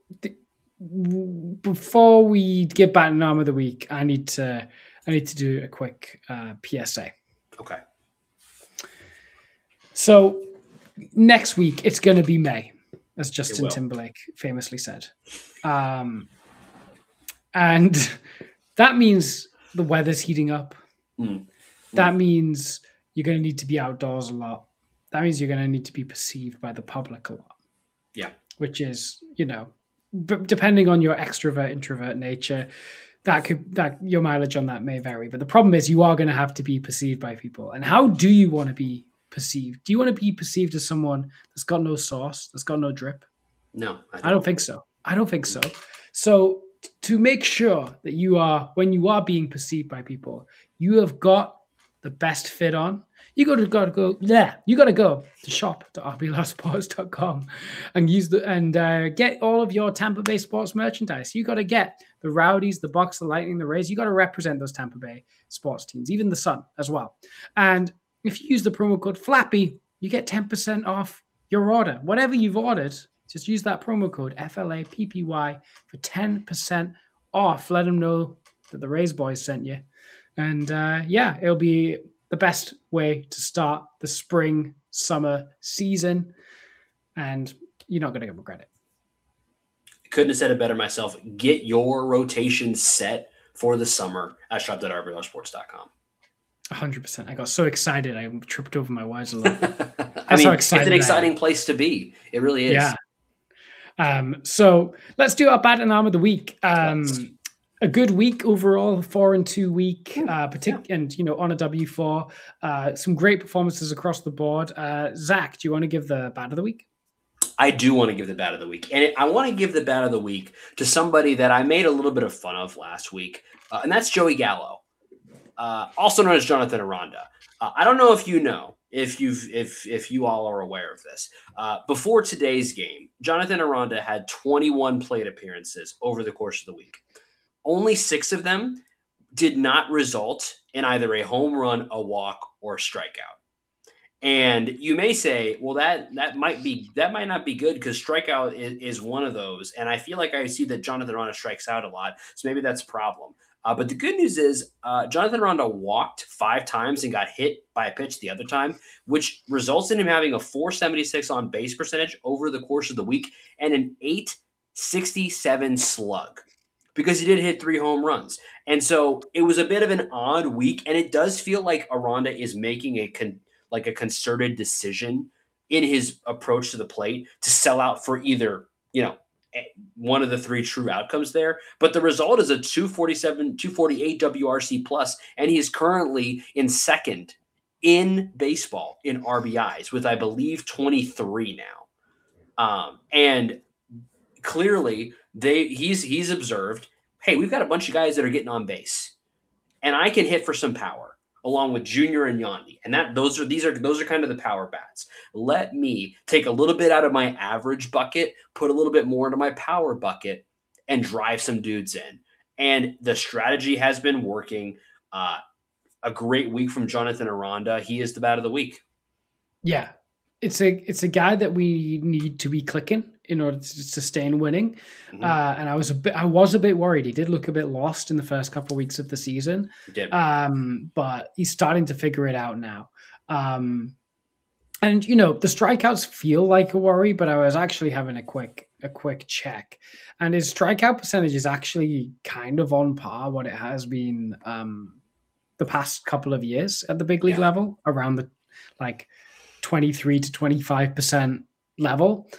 before we get back to Arm of the Week, I need to do a quick PSA. Okay. So next week it's going to be May, as Justin Timberlake famously said, and that means the weather's heating up. That means you're going to need to be outdoors a lot. That means you're going to need to be perceived by the public a lot. Yeah. Which is, depending on your extrovert, introvert nature, that your mileage on that may vary. But the problem is you are going to have to be perceived by people. And how do you want to be perceived? Do you want to be perceived as someone that's got no sauce, that's got no drip? No, I don't think so. So to make sure that when you are being perceived by people, you have got the best fit on, you got to go to shop.rblrsports.com and get all of your Tampa Bay sports merchandise. You got to get the Rowdies, the Bucks, the Lightning, the Rays. You got to represent those Tampa Bay sports teams, even the Sun as well. And if you use the promo code FLAPPY, you get 10% off your order. Whatever you've ordered, just use that promo code FLAPPY for 10% off. Let them know that the Rays boys sent you. And it'll be the best way to start the spring, summer season. And you're not going to regret it. Couldn't have said it better myself. Get your rotation set for the summer at shop.rblrsports.com. 100%. I got so excited. I tripped over my words a little bit. It's an exciting place to be. It really is. Yeah. So let's do our bad and arm of the week. A good week overall, 4-2 week, and on a W4, some great performances across the board. Zach, do you want to give the bad of the week? I do want to give the bad of the week, and I want to give the bad of the week to somebody that I made a little bit of fun of last week, and that's Joey Gallo, also known as Jonathan Aranda. I don't know if you know, if you all are aware of this. Before today's game, Jonathan Aranda had 21 plate appearances over the course of the week. Only 6 of them did not result in either a home run, a walk, or a strikeout. And you may say, well, that might not be good because strikeout is one of those. And I feel like I see that Jonathan Aranda strikes out a lot, so maybe that's a problem. But the good news is Jonathan Aranda walked 5 times and got hit by a pitch the other time, which results in him having a 476 on base percentage over the course of the week and an 867 slug, because he did hit 3 home runs. And so it was a bit of an odd week, and it does feel like Aranda is making a concerted decision in his approach to the plate to sell out for either, one of the 3 true outcomes there. But the result is a 248 WRC plus, and he is currently in second in baseball in RBIs with, I believe, 23 now. And clearly he's observed, hey, we've got a bunch of guys that are getting on base, and I can hit for some power along with Junior and Yandy. And those are kind of the power bats. Let me take a little bit out of my average bucket, put a little bit more into my power bucket, and drive some dudes in. And the strategy has been working. A great week from Jonathan Aranda. He is the bat of the week. Yeah. It's a guy that we need to be clicking in order to sustain winning. Mm-hmm. And I was a bit worried. He did look a bit lost in the first couple of weeks of the season. He did. But he's starting to figure it out now. And the strikeouts feel like a worry, but I was actually having a quick check, and his strikeout percentage is actually kind of on par what it has been the past couple of years at the big league level, around the 23 to 25% level.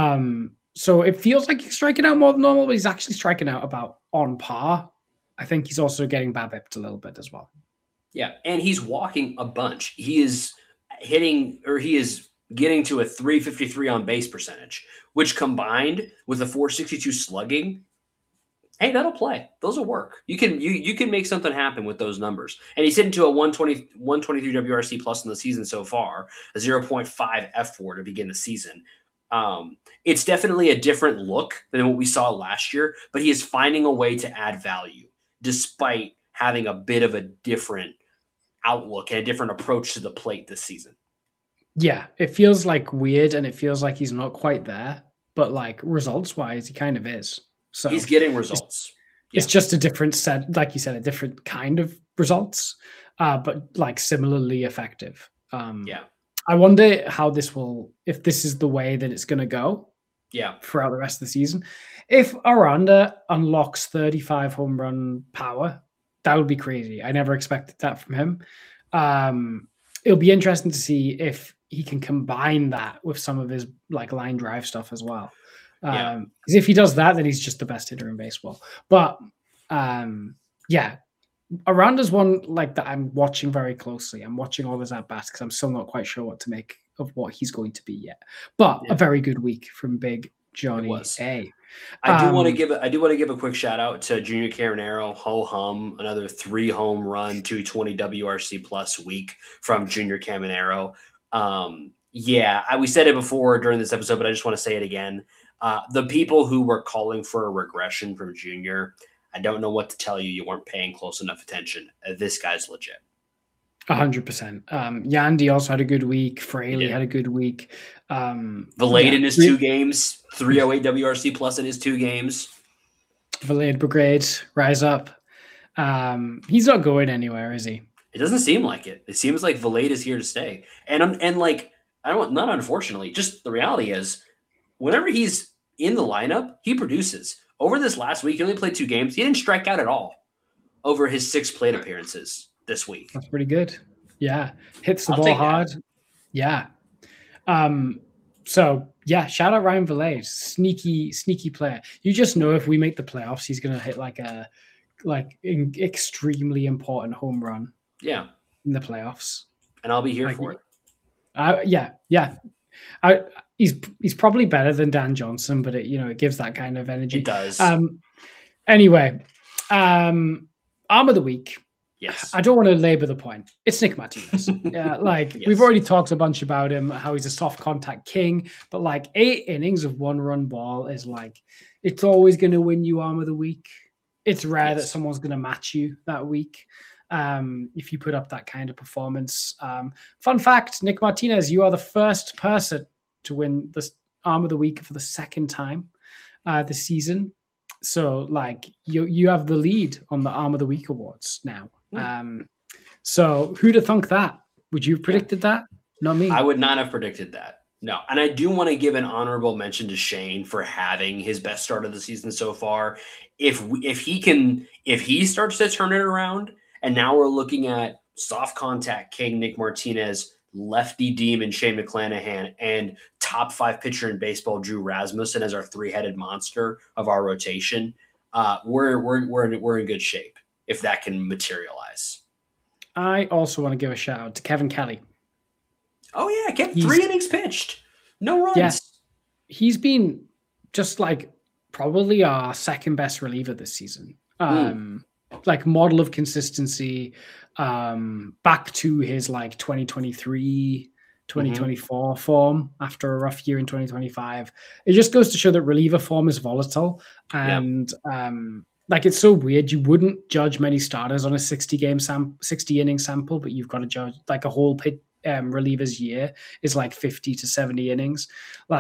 So it feels like he's striking out more than normal, but he's actually striking out about on par. I think he's also getting BABIP'd a little bit as well. Yeah, and he's walking a bunch. He is getting to a 353 on base percentage, which combined with a 462 slugging Hey, that'll play. Those will work. You can make something happen with those numbers. And he's hitting to a 123 WRC plus in the season so far, a 0.5 F4 to begin the season. It's definitely a different look than what we saw last year, but he is finding a way to add value despite having a bit of a different outlook and a different approach to the plate this season. Yeah, it feels like weird and it feels like he's not quite there, but like results wise, he kind of is. So he's getting results. It's just a different set, like you said, a different kind of results, but like similarly effective. Yeah. I wonder how this will, if this is the way that it's going to go. Yeah. Throughout the rest of the season. If Aranda unlocks 35 home run power, that would be crazy. I never expected that from him. It'll be interesting to see if he can combine that with some of his like line drive stuff as well. Because if he does that, then he's just the best hitter in baseball. But yeah, Aranda's one like that I'm watching very closely. I'm watching all his at bats because I'm still not quite sure what to make of what he's going to be yet. But a very good week from Big Johnny A. I do want to give a quick shout out to Junior Caminero. Ho hum, another 3 home run, 220 WRC plus week from Junior Caminero. We said it before during this episode, but I just want to say it again. The people who were calling for a regression from Junior, I don't know what to tell you. You weren't paying close enough attention. This guy's legit. 100%. Yandy also had a good week. Fraley had a good week. Valade in his 2 games, 308 WRC plus in his 2 games. Valade Brigade, rise up. He's not going anywhere, is he? It doesn't seem like it. It seems like Valade is here to stay. And like, not unfortunately, just the reality is whenever he's in the lineup, he produces. Over this last week, he only played 2 games. He didn't strike out at all over his 6 plate appearances this week. That's pretty good. Yeah. Hits the ball hard. That. Yeah. So yeah, shout out Ryan Valade. Sneaky player. You just know if we make the playoffs, he's gonna hit like extremely important home run. Yeah. In the playoffs. And I'll be here for it. Yeah. He's probably better than Dan Johnson, but it gives that kind of energy. It does. Anyway, arm of the week. Yes. I don't want to labor the point. It's Nick Martinez. We've already talked a bunch about him, how he's a soft contact king, but like 8 innings of 1-run ball is like, it's always going to win you arm of the week. It's rare that someone's going to match you that week. If you put up that kind of performance. Fun fact, Nick Martinez, you are the first person to win the arm of the week for the 2nd time this season. So like you have the lead on the arm of the week awards now. So who'd have thunk that? Would you have predicted that? Not me. I would not have predicted that. No. And I do want to give an honorable mention to Shane for having his best start of the season so far. If he starts to turn it around, and now we're looking at soft contact king Nick Martinez, lefty demon Shane McClanahan, and top 5 pitcher in baseball Drew Rasmussen as our 3-headed monster of our rotation, we're in good shape if that can materialize. I also want to give a shout out to Kevin Kelly. Oh yeah, kept 3 innings pitched, no runs. Yes, he's been just like probably our 2nd best reliever this season. Like model of consistency, back to his like 2023, 2024 form after a rough year in 2025. It just goes to show that reliever form is volatile. And like, it's so weird. You wouldn't judge many starters on a 60 inning sample, but you've got to judge like a whole reliever's year is like 50 to 70 innings.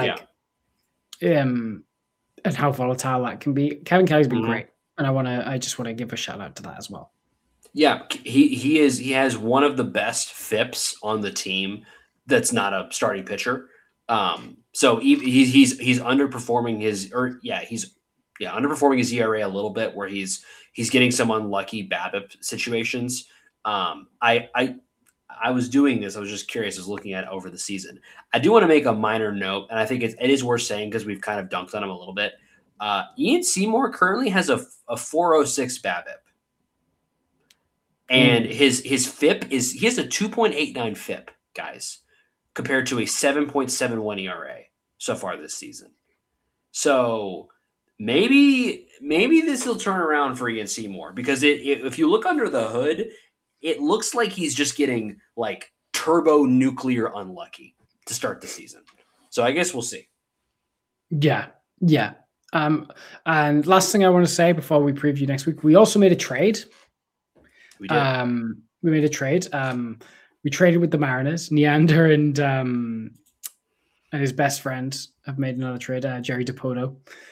And how volatile that can be. Kevin Kelly's been great. And I just want to give a shout out to that as well. Yeah, he has one of the best FIPS on the team that's not a starting pitcher. So he's underperforming underperforming his ERA a little bit, where he's getting some unlucky BABIP situations. I was doing this. I was just curious. I was looking at over the season. I do want to make a minor note, and I think it is worth saying because we've kind of dunked on him a little bit. Ian Seymour currently has a 406 BABIP. And his FIP he has a 2.89 FIP, guys, compared to a 7.71 ERA so far this season. So maybe this will turn around for Ian Seymour, because if you look under the hood, it looks like he's just getting like turbo nuclear unlucky to start the season. So I guess we'll see. Yeah. And last thing I want to say before we preview next week, we also made a trade. We did. We made a trade. We traded with the Mariners. Neander and his best friend have made another trade, Jerry Dipoto.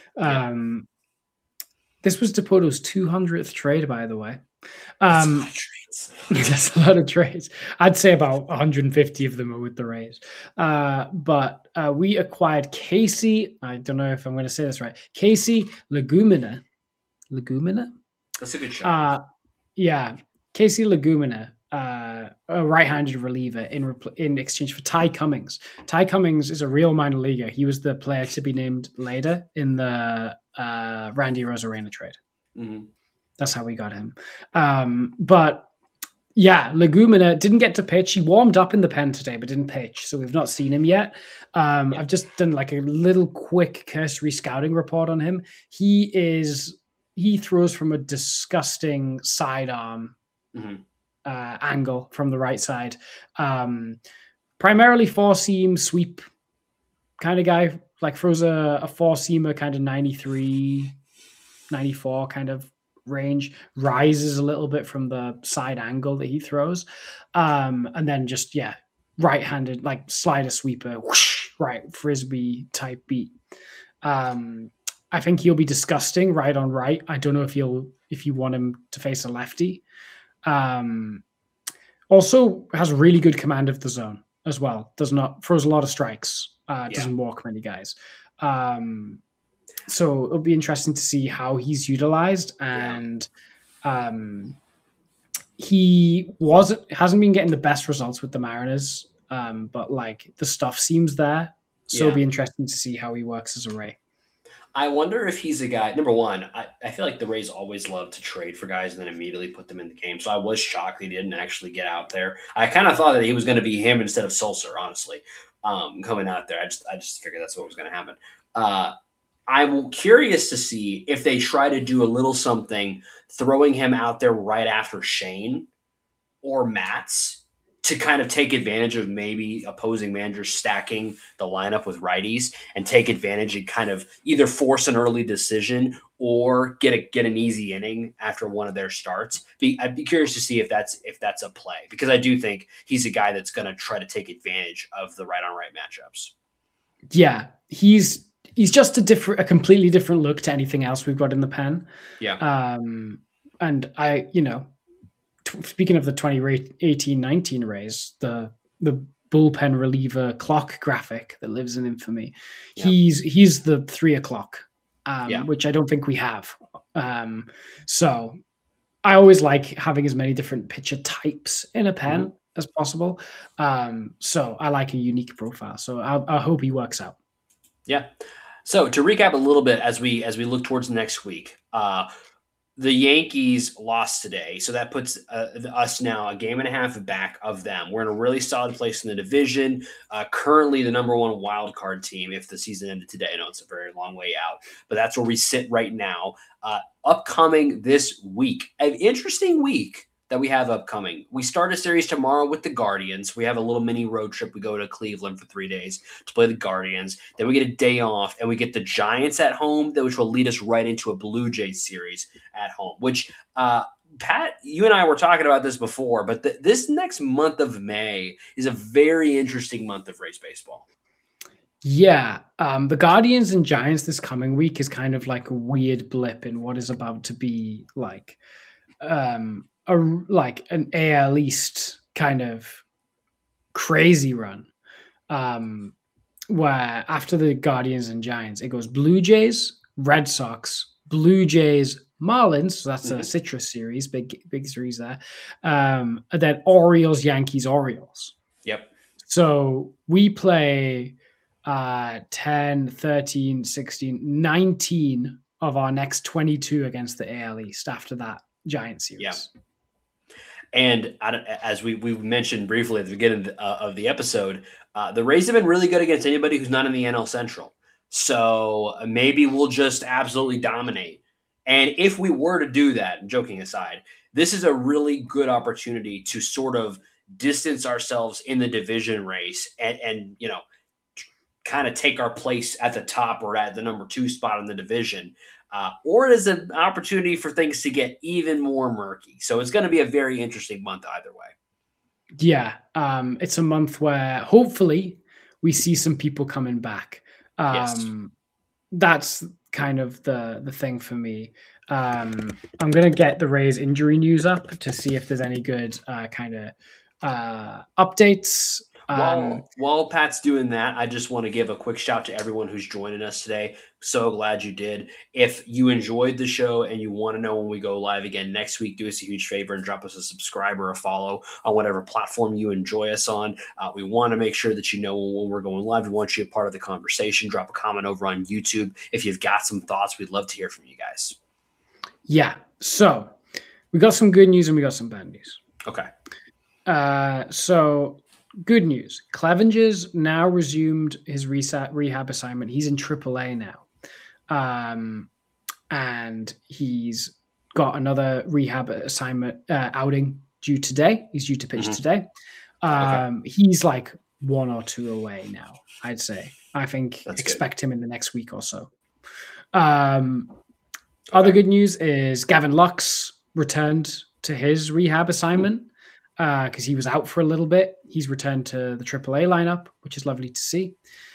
This was Dipoto's 200th trade, by the way. That's a lot of trades. That's a lot of trades. I'd say about 150 of them are with the Rays. But we acquired Casey. I don't know if I'm going to say this right. Casey Legumina. Legumina? That's a good shot. Yeah. Casey Legumina, a right-handed reliever in exchange for Ty Cummings. Ty Cummings is a real minor leaguer. He was the player to be named later in the Randy Rosarena trade. Mm-hmm. That's how we got him. But yeah, Legumina didn't get to pitch. He warmed up in the pen today, but didn't pitch. So we've not seen him yet. I've just done like a little quick cursory scouting report on him. He throws from a disgusting sidearm angle from the right side. Primarily four-seam sweep kind of guy, like throws a four-seamer kind of 93, 94 kind of range, rises a little bit from the side angle that he throws. And then just, right-handed, like slider sweeper, whoosh, right, frisbee type beat. I think he'll be disgusting right on right. I don't know if you want him to face a lefty. Also has really good command of the zone as well. Throws a lot of strikes. Doesn't walk many guys. So it'll be interesting to see how he's utilized. And he hasn't been getting the best results with the Mariners, but like the stuff seems there. So it'll be interesting to see how he works as a Ray. I wonder if he's a guy. Number one, I feel like the Rays always love to trade for guys and then immediately put them in the game. So I was shocked he didn't actually get out there. I kind of thought that he was going to be him instead of Sulser, honestly, coming out there. I just figured that's what was going to happen. I'm curious to see if they try to do a little something, throwing him out there right after Shane or Matz to kind of take advantage of maybe opposing managers stacking the lineup with righties and take advantage and kind of either force an early decision or get an easy inning after one of their starts. I'd be curious to see if that's a play, because I do think he's a guy that's going to try to take advantage of the right-on-right matchups. Yeah, he's just a completely different look to anything else we've got in the pen. Yeah. And speaking of the 2018-19 Rays, the bullpen reliever clock graphic that lives in infamy, he's the 3 o'clock, which I don't think we have. So I always like having as many different pitcher types in a pen as possible. So I like a unique profile. So I hope he works out. Yeah. So to recap a little bit as we look towards next week, the Yankees lost today, so that puts us now a game and a half back of them. We're in a really solid place in the division. Currently the number one wild card team if the season ended today. I know it's a very long way out, but that's where we sit right now. Upcoming this week, an interesting week that we have upcoming. We start a series tomorrow with the Guardians. We have a little mini road trip. We go to Cleveland for 3 days to play the Guardians. Then we get a day off, and we get the Giants at home, which will lead us right into a Blue Jays series at home, which, Pat, you and I were talking about this before, but this next month of May is a very interesting month of Rays baseball. Yeah, the Guardians and Giants this coming week is kind of like a weird blip in what is about to be like an AL East kind of crazy run, where after the Guardians and Giants, it goes Blue Jays, Red Sox, Blue Jays, Marlins. So that's a citrus series, big series there. And then Orioles, Yankees, Orioles. Yep. So we play 10, 13, 16, 19 of our next 22 against the AL East after that Giant series. Yeah. And as we mentioned briefly at the beginning of the episode, the Rays have been really good against anybody who's not in the NL Central. So maybe we'll just absolutely dominate. And if we were to do that, joking aside, this is a really good opportunity to sort of distance ourselves in the division race and kind of take our place at the top or at the number 2 spot in the division. Or it is an opportunity for things to get even more murky. So it's going to be a very interesting month either way. Yeah, it's a month where hopefully we see some people coming back. Yes. That's kind of the thing for me. I'm going to get the Rays injury news up to see if there's any good kind of updates. While Pat's doing that, I just want to give a quick shout to everyone who's joining us today. So glad you did. If you enjoyed the show and you want to know when we go live again next week, do us a huge favor and drop us a subscribe or a follow on whatever platform you enjoy us on. We want to make sure that you know when we're going live. We want you a part of the conversation. Drop a comment over on YouTube. If you've got some thoughts, we'd love to hear from you guys. Yeah. So we got some good news and we got some bad news. Okay. So good news. Clevenger's now resumed his rehab assignment. He's in AAA now. And he's got another rehab assignment outing due today. He's due to pitch today. He's like 1 or 2 away now, I'd say. I think expect him in the next week or so. Other good news is Gavin Lux returned to his rehab assignment because he was out for a little bit. He's returned to the AAA lineup, which is lovely to see.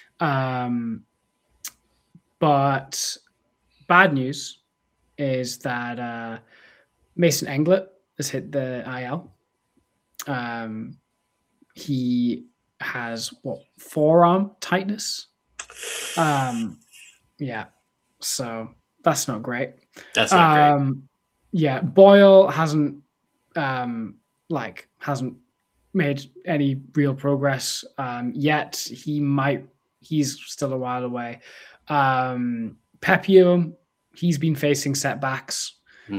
But bad news is that Mason Englert has hit the IL. He has forearm tightness. Yeah, so that's not great. That's not great. Yeah, Boyle hasn't made any real progress yet. He's still a while away. Pepio, he's been facing setbacks.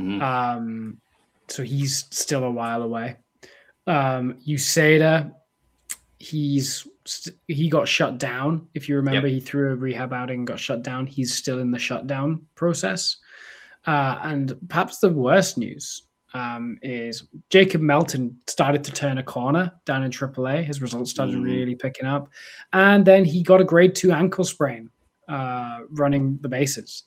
So he's still a while away. Uceda, he got shut down. If you remember, he threw a rehab outing and got shut down. He's still in the shutdown process. And perhaps the worst news is Jacob Melton started to turn a corner down in AAA. His results started really picking up. And then he got a grade 2 ankle sprain running the bases.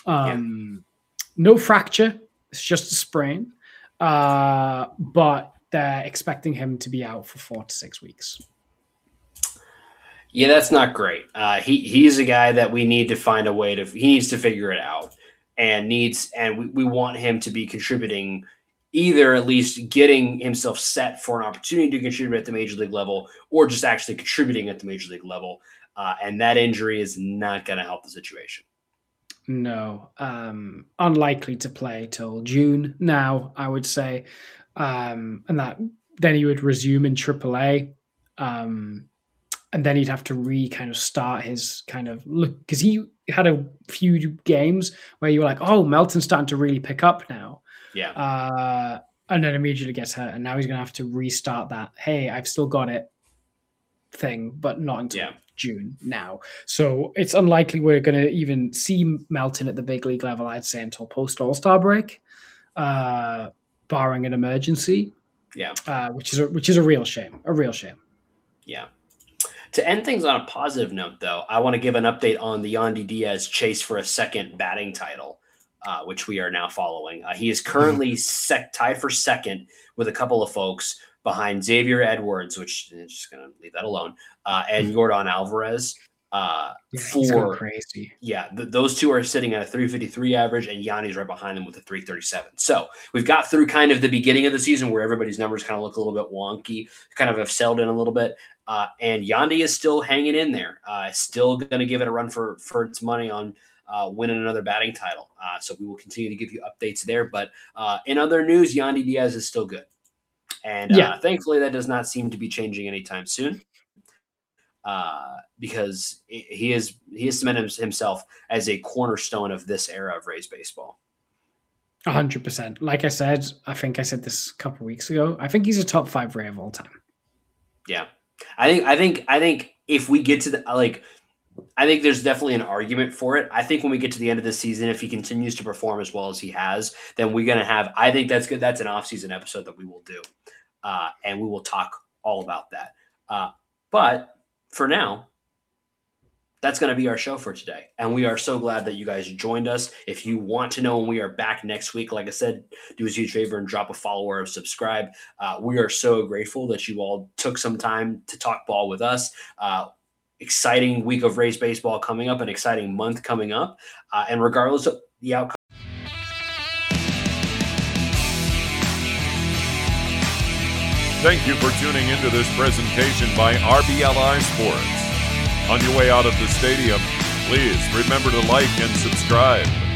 No fracture. It's just a sprain. But they're expecting him to be out for 4 to 6 weeks. Yeah, that's not great. He's a guy that we need to find a way he needs to figure it out and we want him to be contributing, either at least getting himself set for an opportunity to contribute at the major league level or just actually contributing at the major league level. And that injury is not going to help the situation. No, unlikely to play till June now, I would say. And that then he would resume in AAA. And then he'd have to kind of start his kind of look, because he had a few games where you were like, oh, Melton's starting to really pick up now. Yeah. And then immediately gets hurt. And now he's going to have to restart that, hey, I've still got it thing, but not until June now. So it's unlikely we're going to even see Melton at the big league level, I'd say, until post All-Star break, barring an emergency. Yeah. Which is a real shame. A real shame. Yeah. To end things on a positive note, though, I want to give an update on the Yandy Diaz chase for a second batting title, which we are now following. He is currently tied for second with a couple of folks behind Xavier Edwards, which is just going to leave that alone, and Yordan Alvarez. He's going crazy. Yeah, those two are sitting at a 353 average, and Yanni's right behind them with a 337. So we've got through kind of the beginning of the season where everybody's numbers kind of look a little bit wonky, kind of have settled in a little bit. And Yandy is still hanging in there, still going to give it a run for its money on winning another batting title. So we will continue to give you updates there. But in other news, Yandy Diaz is still good. And thankfully, that does not seem to be changing anytime soon because he has cemented himself as a cornerstone of this era of Rays baseball. 100%. Like I said, I think I said this a couple of weeks ago. I think he's a top 5 Ray of all time. Yeah. I think if we get to the I think there's definitely an argument for it. I think when we get to the end of the season, if he continues to perform as well as he has, then we're going to have, I think that's good. That's an off-season episode that we will do. And we will talk all about that. But for now, that's going to be our show for today. And we are so glad that you guys joined us. If you want to know when we are back next week, like I said, do us a huge favor and drop a follow or subscribe. We are so grateful that you all took some time to talk ball with us. Exciting week of Rays baseball coming up, an exciting month coming up. And regardless of the outcome. Thank you for tuning into this presentation by RBLR Sports. On your way out of the stadium, please remember to like and subscribe.